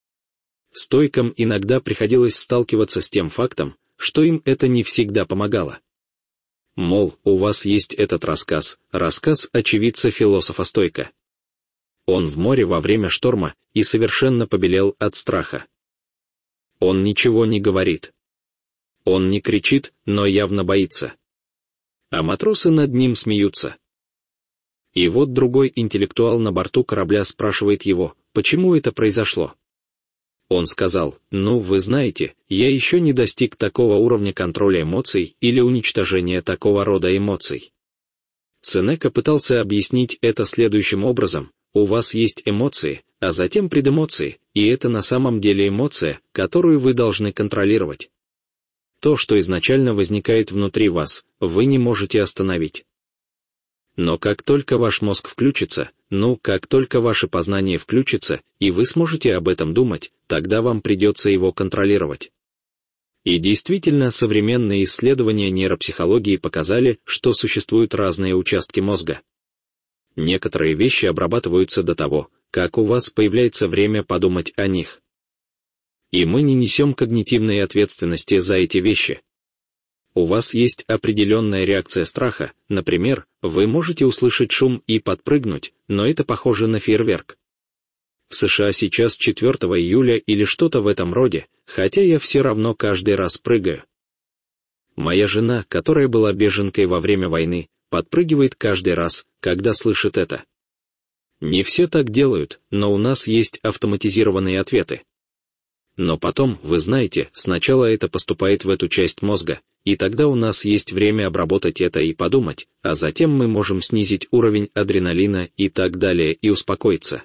Стойкам иногда приходилось сталкиваться с тем фактом, что им это не всегда помогало. Мол, у вас есть этот рассказ очевидца философа Стойка. Он в море во время шторма и совершенно побелел от страха. Он ничего не говорит. Он не кричит, но явно боится. А матросы над ним смеются. И вот другой интеллектуал на борту корабля спрашивает его, почему это произошло. Он сказал, вы знаете, я еще не достиг такого уровня контроля эмоций или уничтожения такого рода эмоций. Сенека пытался объяснить это следующим образом, у вас есть эмоции, а затем предэмоции, и это на самом деле эмоция, которую вы должны контролировать. То, что изначально возникает внутри вас, вы не можете остановить. Но как только ваш мозг включится, как только ваше познание включится, и вы сможете об этом думать, тогда вам придется его контролировать. И действительно, современные исследования нейропсихологии показали, что существуют разные участки мозга. Некоторые вещи обрабатываются до того, как у вас появляется время подумать о них. И мы не несем когнитивной ответственности за эти вещи. У вас есть определенная реакция страха, например, вы можете услышать шум и подпрыгнуть, но это похоже на фейерверк. В США сейчас 4 июля или что-то в этом роде, хотя я все равно каждый раз прыгаю. Моя жена, которая была беженкой во время войны, подпрыгивает каждый раз, когда слышит это. Не все так делают, но у нас есть автоматизированные ответы. Но потом, вы знаете, сначала это поступает в эту часть мозга, и тогда у нас есть время обработать это и подумать, а затем мы можем снизить уровень адреналина и так далее и успокоиться.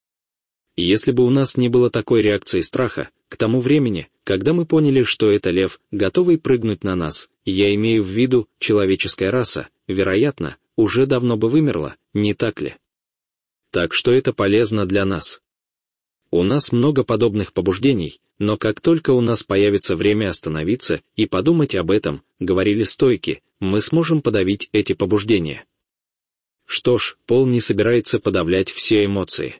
Если бы у нас не было такой реакции страха, к тому времени, когда мы поняли, что это лев, готовый прыгнуть на нас, я имею в виду, человеческая раса, вероятно, уже давно бы вымерла, не так ли? Так что это полезно для нас. У нас много подобных побуждений, но как только у нас появится время остановиться и подумать об этом, говорили стойки, мы сможем подавить эти побуждения. Что ж, Пол не собирается подавлять все эмоции.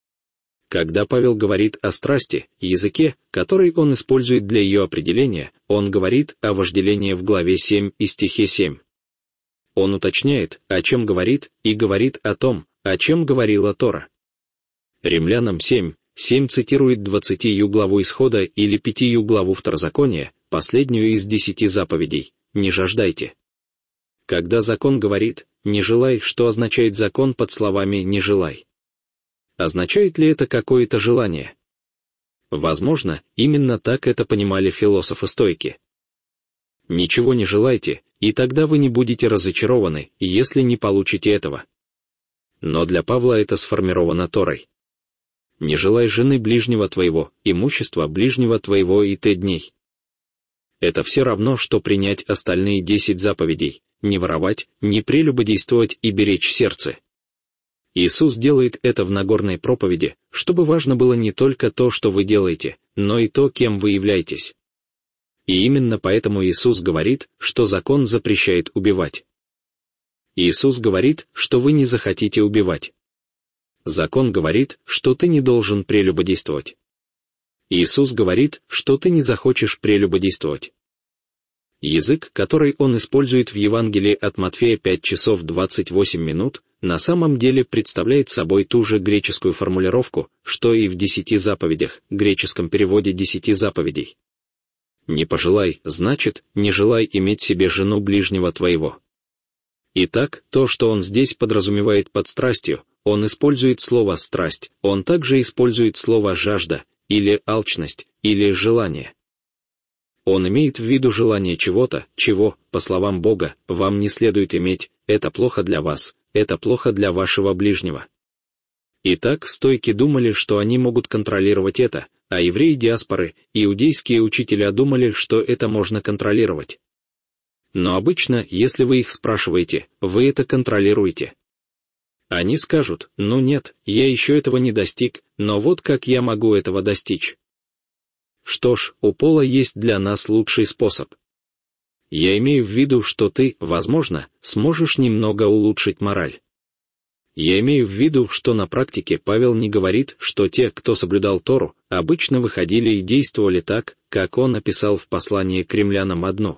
Когда Павел говорит о страсти, языке, который он использует для ее определения, он говорит о вожделении в главе 7 и стихе 7. Он уточняет, о чем говорит, и говорит о том, о чем говорила Тора. Римлянам 7:7 цитирует 20 главу Исхода или 5 главу Второзакония, последнюю из 10 заповедей, «Не жаждайте». Когда закон говорит «не желай», что означает закон под словами «не желай»? Означает ли это какое-то желание? Возможно, именно так это понимали философы-стойки. Ничего не желайте, и тогда вы не будете разочарованы, если не получите этого. Но для Павла это сформировано Торой. Не желай жены ближнего твоего, имущества ближнего твоего и т дней. Это все равно, что принять остальные 10 заповедей: не воровать, не прелюбодействовать и беречь сердце. Иисус делает это в Нагорной проповеди, чтобы важно было не только то, что вы делаете, но и то, кем вы являетесь. И именно поэтому Иисус говорит, что закон запрещает убивать. Иисус говорит, что вы не захотите убивать. Закон говорит, что ты не должен прелюбодействовать. Иисус говорит, что ты не захочешь прелюбодействовать. Язык, который он использует в Евангелии от Матфея 5 часов 28 минут, на самом деле представляет собой ту же греческую формулировку, что и в 10 заповедях, греческом переводе 10 заповедей. «Не пожелай» значит «не желай иметь себе жену ближнего твоего». Итак, то, что он здесь подразумевает под страстью, он использует слово «страсть», он также использует слово «жажда», или «алчность», или «желание». Он имеет в виду желание чего-то, чего, по словам Бога, вам не следует иметь, это плохо для вас, это плохо для вашего ближнего. Итак, стойки думали, что они могут контролировать это, а евреи диаспоры, иудейские учителя думали, что это можно контролировать. Но обычно, если вы их спрашиваете, вы это контролируете. Они скажут: ну нет, я еще этого не достиг, но вот как я могу этого достичь? Что ж, у Пола есть для нас лучший способ. Я имею в виду, что ты, возможно, сможешь немного улучшить мораль. Я имею в виду, что на практике Павел не говорит, что те, кто соблюдал Тору, обычно выходили и действовали так, как он описал в послании к Римлянам 1.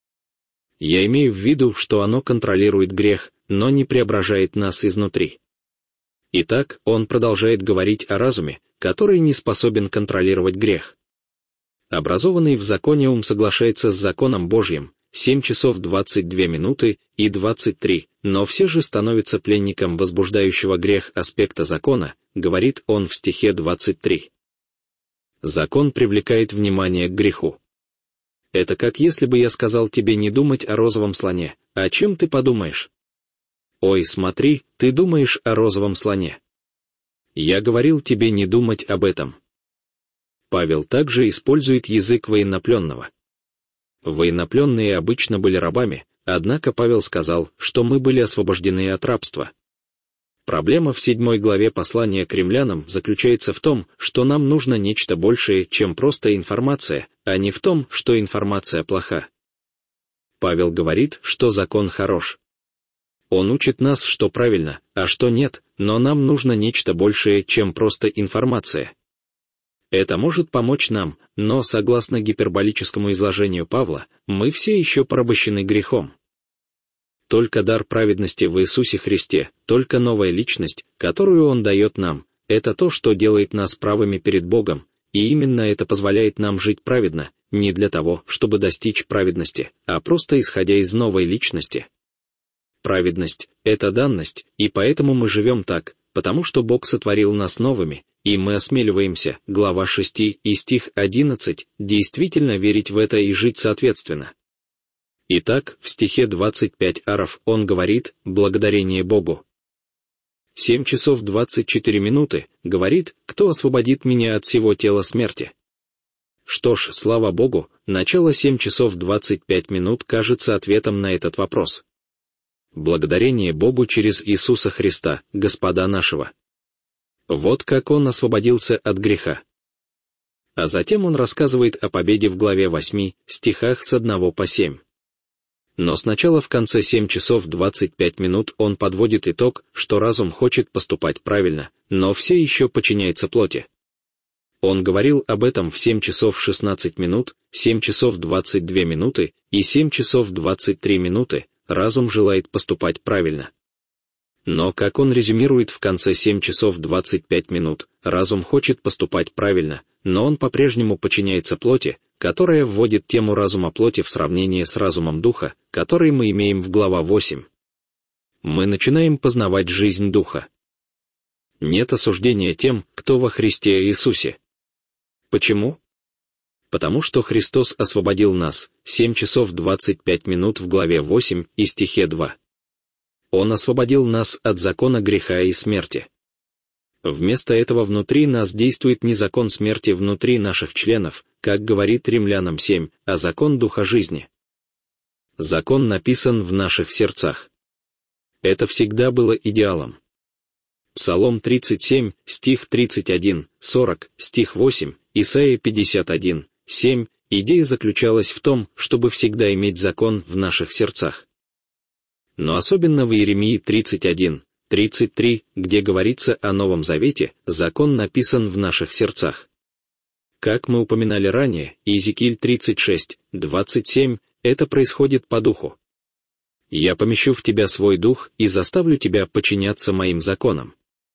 Я имею в виду, что оно контролирует грех, но не преображает нас изнутри. Итак, он продолжает говорить о разуме, который не способен контролировать грех. Образованный в законе ум соглашается с законом Божьим, 7 часов 22 минуты и 23, но все же становится пленником возбуждающего грех аспекта закона, говорит он в стихе 23. Закон привлекает внимание к греху. Это как если бы я сказал тебе не думать о розовом слоне, о чем ты подумаешь? Ой, смотри, ты думаешь о розовом слоне. Я говорил тебе не думать об этом. Павел также использует язык военнопленного. Военнопленные обычно были рабами, однако Павел сказал, что мы были освобождены от рабства. Проблема в 7 главе послания к римлянам заключается в том, что нам нужно нечто большее, чем просто информация, а не в том, что информация плоха. Павел говорит, что закон хорош. Он учит нас, что правильно, а что нет, но нам нужно нечто большее, чем просто информация. Это может помочь нам, но, согласно гиперболическому изложению Павла, мы все еще порабощены грехом. Только дар праведности в Иисусе Христе, только новая личность, которую Он дает нам, это то, что делает нас правыми перед Богом, и именно это позволяет нам жить праведно, не для того, чтобы достичь праведности, а просто исходя из новой личности. Праведность — это данность, и поэтому мы живем так, потому что Бог сотворил нас новыми, и мы осмеливаемся, глава 6 и стих 11, действительно верить в это и жить соответственно. Итак, в стихе 25 аров он говорит «благодарение Богу». 7 часов 24 минуты, говорит, кто освободит меня от всего тела смерти. Что ж, слава Богу, начало 7 часов 25 минут кажется ответом на этот вопрос. Благодарение Богу через Иисуса Христа, Господа нашего. Вот как Он освободился от греха. А затем он рассказывает о победе в главе 8, стихах с 1 по 7. Но сначала в конце 7 часов 25 минут он подводит итог, что разум хочет поступать правильно, но все еще подчиняется плоти. Он говорил об этом в 7 часов 16 минут, 7 часов 22 минуты и 7 часов 23 минуты, разум желает поступать правильно. Но, как он резюмирует в конце 7 часов 25 минут, разум хочет поступать правильно, но он по-прежнему подчиняется плоти, которая вводит тему разума плоти в сравнение с разумом духа, который мы имеем в глава 8. Мы начинаем познавать жизнь духа. Нет осуждения тем, кто во Христе Иисусе. Почему? Потому что Христос освободил нас, 7 часов 25 минут в главе 8 и стихе 2. Он освободил нас от закона греха и смерти. Вместо этого внутри нас действует не закон смерти внутри наших членов, как говорит Римлянам 7, а закон Духа жизни. Закон написан в наших сердцах. Это всегда было идеалом. Псалом 37, стих 31, 40, стих 8, Исайя 51, 7, идея заключалась в том, чтобы всегда иметь закон в наших сердцах. Но особенно в Иеремии 31, 33, где говорится о Новом Завете, закон написан в наших сердцах. Как мы упоминали ранее, Иезекииль 36, 27, это происходит по духу. «Я помещу в тебя свой дух и заставлю тебя подчиняться моим законам».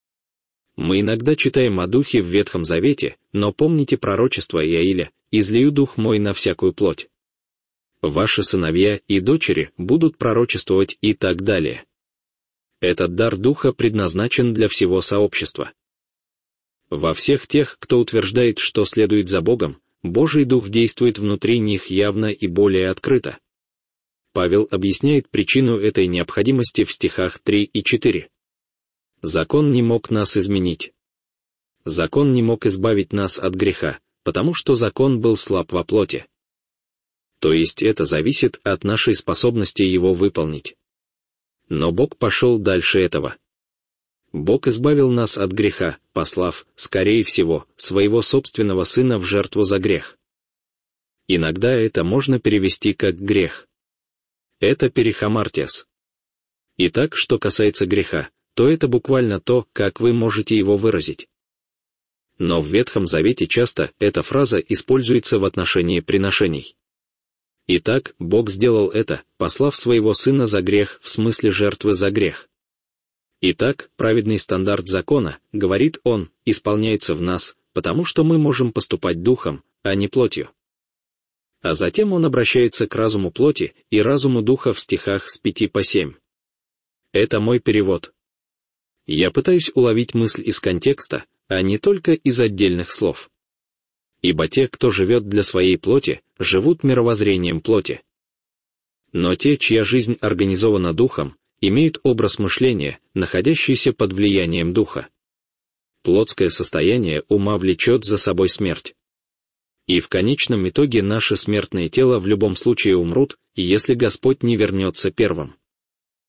Мы иногда читаем о духе в Ветхом Завете, но помните пророчество Иаиля «Излию дух мой на всякую плоть». Ваши сыновья и дочери будут пророчествовать и так далее. Этот дар духа предназначен для всего сообщества. Во всех тех, кто утверждает, что следует за Богом, Божий Дух действует внутри них явно и более открыто. Павел объясняет причину этой необходимости в стихах 3 и 4. Закон не мог нас изменить. Закон не мог избавить нас от греха, потому что закон был слаб во плоти. То есть это зависит от нашей способности его выполнить. Но Бог пошел дальше этого. Бог избавил нас от греха, послав, скорее всего, своего собственного Сына в жертву за грех. Иногда это можно перевести как грех. Это перихамартиас. Итак, что касается греха, то это буквально то, как вы можете его выразить. Но в Ветхом Завете часто эта фраза используется в отношении приношений. Итак, Бог сделал это, послав своего Сына за грех в смысле жертвы за грех. Итак, праведный стандарт закона, говорит он, исполняется в нас, потому что мы можем поступать духом, а не плотью. А затем он обращается к разуму плоти и разуму духа в стихах с 5 по 7. Это мой перевод. Я пытаюсь уловить мысль из контекста, а не только из отдельных слов. Ибо те, кто живет для своей плоти, живут мировоззрением плоти. Но те, чья жизнь организована духом, имеют образ мышления, находящийся под влиянием духа. Плотское состояние ума влечет за собой смерть. И в конечном итоге наши смертные тела в любом случае умрут, если Господь не вернется первым.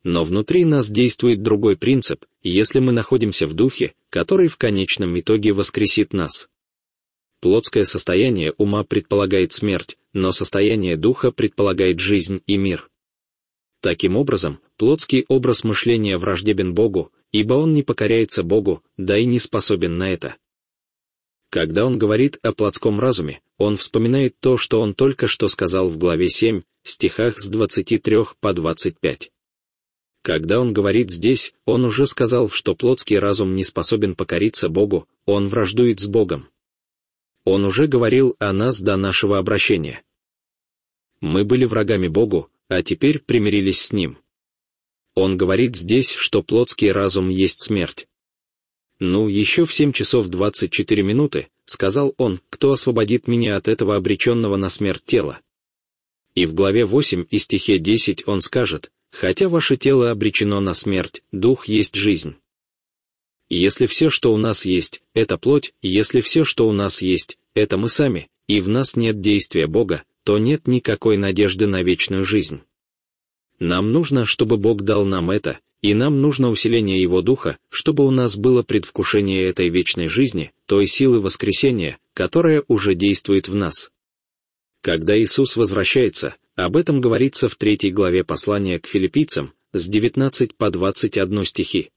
Но внутри нас действует другой принцип, если мы находимся в духе, который в конечном итоге воскресит нас. Плотское состояние ума предполагает смерть, но состояние духа предполагает жизнь и мир. Таким образом, плотский образ мышления враждебен Богу, ибо он не покоряется Богу, да и не способен на это. Когда он говорит о плотском разуме, он вспоминает то, что он только что сказал в главе 7, стихах с 23 по 25. Когда он говорит здесь, он уже сказал, что плотский разум не способен покориться Богу, он враждует с Богом. Он уже говорил о нас до нашего обращения. Мы были врагами Богу, а теперь примирились с Ним. Он говорит здесь, что плотский разум есть смерть. «Ну, еще в 7 часов 24 минуты, — сказал он, — кто освободит меня от этого обреченного на смерть тела?» И в главе 8 и стихе 10 он скажет: «Хотя ваше тело обречено на смерть, дух есть жизнь». Если все, что у нас есть, это плоть, если все, что у нас есть, это мы сами, и в нас нет действия Бога, то нет никакой надежды на вечную жизнь. Нам нужно, чтобы Бог дал нам это, и нам нужно усиление Его Духа, чтобы у нас было предвкушение этой вечной жизни, той силы воскресения, которая уже действует в нас. Когда Иисус возвращается, об этом говорится в 3 главе послания к Филиппийцам, с 19 по 21 стихи.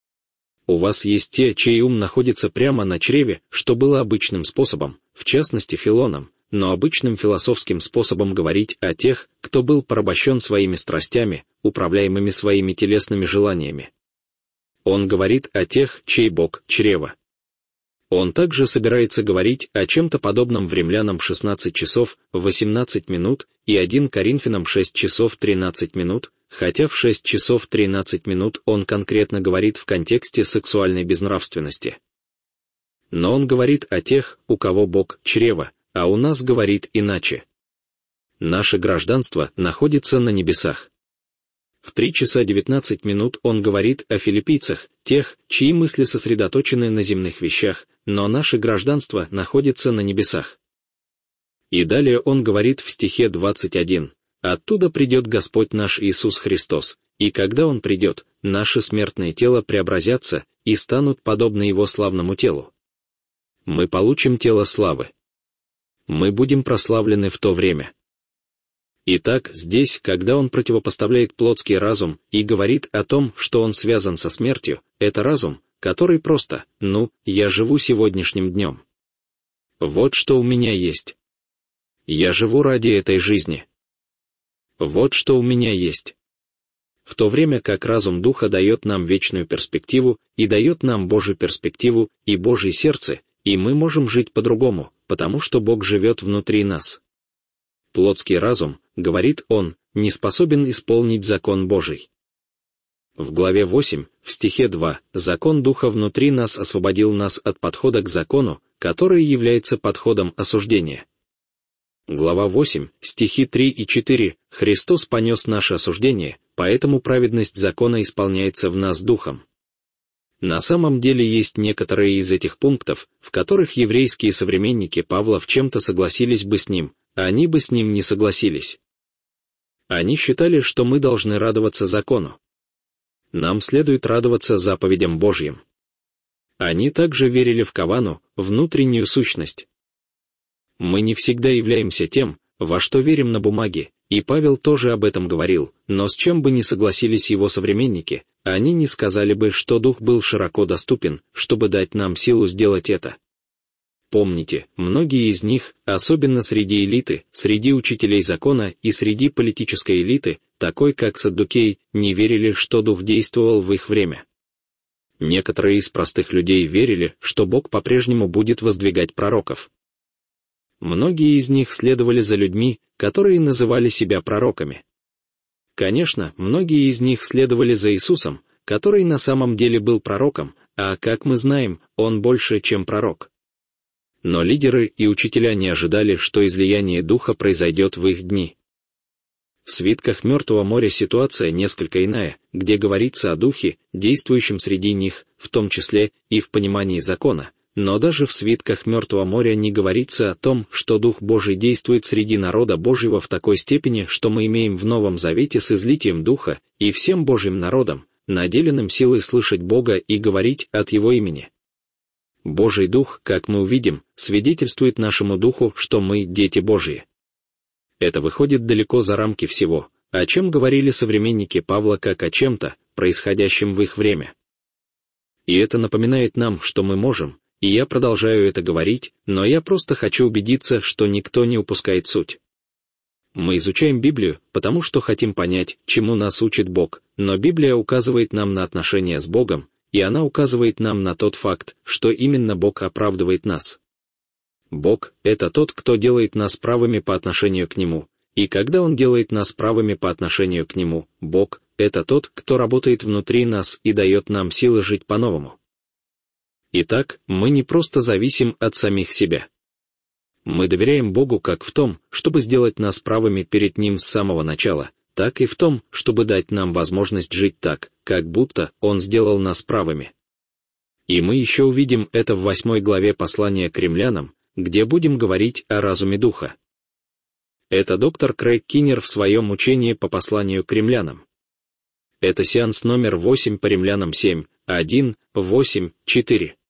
У вас есть те, чей ум находится прямо на чреве, что было обычным способом, в частности Филоном, но обычным философским способом говорить о тех, кто был порабощен своими страстями, управляемыми своими телесными желаниями. Он говорит о тех, чей бог — чрево. Он также собирается говорить о чем-то подобном в Римлянам 16 часов 18 минут и 1 Коринфянам 6 часов 13 минут, хотя в 6 часов 13 минут он конкретно говорит в контексте сексуальной безнравственности. Но он говорит о тех, у кого бог — чрево, а у нас говорит иначе. Наше гражданство находится на небесах. В 3 часа 19 минут он говорит о филиппийцах, тех, чьи мысли сосредоточены на земных вещах, но наше гражданство находится на небесах. И далее он говорит в стихе 21: «Оттуда придет Господь наш Иисус Христос, и когда Он придет, наши смертные тела преобразятся и станут подобны Его славному телу. Мы получим тело славы. Мы будем прославлены в то время». Итак, здесь, когда он противопоставляет плотский разум и говорит о том, что он связан со смертью, это разум, который просто: я живу сегодняшним днем. Вот что у меня есть. Я живу ради этой жизни. Вот что у меня есть. В то время как разум Духа дает нам вечную перспективу и дает нам Божью перспективу и Божье сердце, и мы можем жить по-другому, потому что Бог живет внутри нас. Плотский разум, говорит он, не способен исполнить закон Божий. В главе 8, в стихе 2, закон Духа внутри нас освободил нас от подхода к закону, который является подходом осуждения. Глава 8, стихи 3 и 4, Христос понес наше осуждение, поэтому праведность закона исполняется в нас Духом. На самом деле есть некоторые из этих пунктов, в которых еврейские современники Павла в чем-то согласились бы с ним, а они бы с ним не согласились. Они считали, что мы должны радоваться закону. Нам следует радоваться заповедям Божьим. Они также верили в кавану, внутреннюю сущность. Мы не всегда являемся тем, во что верим на бумаге, и Павел тоже об этом говорил, но с чем бы ни согласились его современники, они не сказали бы, что Дух был широко доступен, чтобы дать нам силу сделать это. Помните, многие из них, особенно среди элиты, среди учителей закона и среди политической элиты, такой как Саддукей, не верили, что Дух действовал в их время. Некоторые из простых людей верили, что Бог по-прежнему будет воздвигать пророков. Многие из них следовали за людьми, которые называли себя пророками. Конечно, многие из них следовали за Иисусом, который на самом деле был пророком, а, как мы знаем, он больше, чем пророк. Но лидеры и учителя не ожидали, что излияние Духа произойдет в их дни. В свитках Мертвого моря ситуация несколько иная, где говорится о Духе, действующем среди них, в том числе и в понимании закона, но даже в свитках Мертвого моря не говорится о том, что Дух Божий действует среди народа Божьего в такой степени, что мы имеем в Новом Завете с излитием Духа и всем Божьим народом, наделенным силой слышать Бога и говорить от Его имени. Божий Дух, как мы увидим, свидетельствует нашему Духу, что мы дети Божьи. Это выходит далеко за рамки всего, о чем говорили современники Павла как о чем-то, происходящем в их время. И это напоминает нам, что мы можем, и я продолжаю это говорить, но я просто хочу убедиться, что никто не упускает суть. Мы изучаем Библию, потому что хотим понять, чему нас учит Бог, но Библия указывает нам на отношения с Богом, и она указывает нам на тот факт, что именно Бог оправдывает нас. Бог — это тот, кто делает нас правыми по отношению к Нему, и когда Он делает нас правыми по отношению к Нему, Бог — это тот, кто работает внутри нас и дает нам силы жить по-новому. Итак, мы не просто зависим от самих себя. Мы доверяем Богу как в том, чтобы сделать нас правыми перед Ним с самого начала, так и в том, чтобы дать нам возможность жить так, как будто Он сделал нас правыми. И мы еще увидим это в 8 главе послания к римлянам, где будем говорить о разуме Духа. Это доктор Крейг Киннер в своем учении по посланию к римлянам. Это сеанс номер 8 по римлянам 7, 1, 8, 4.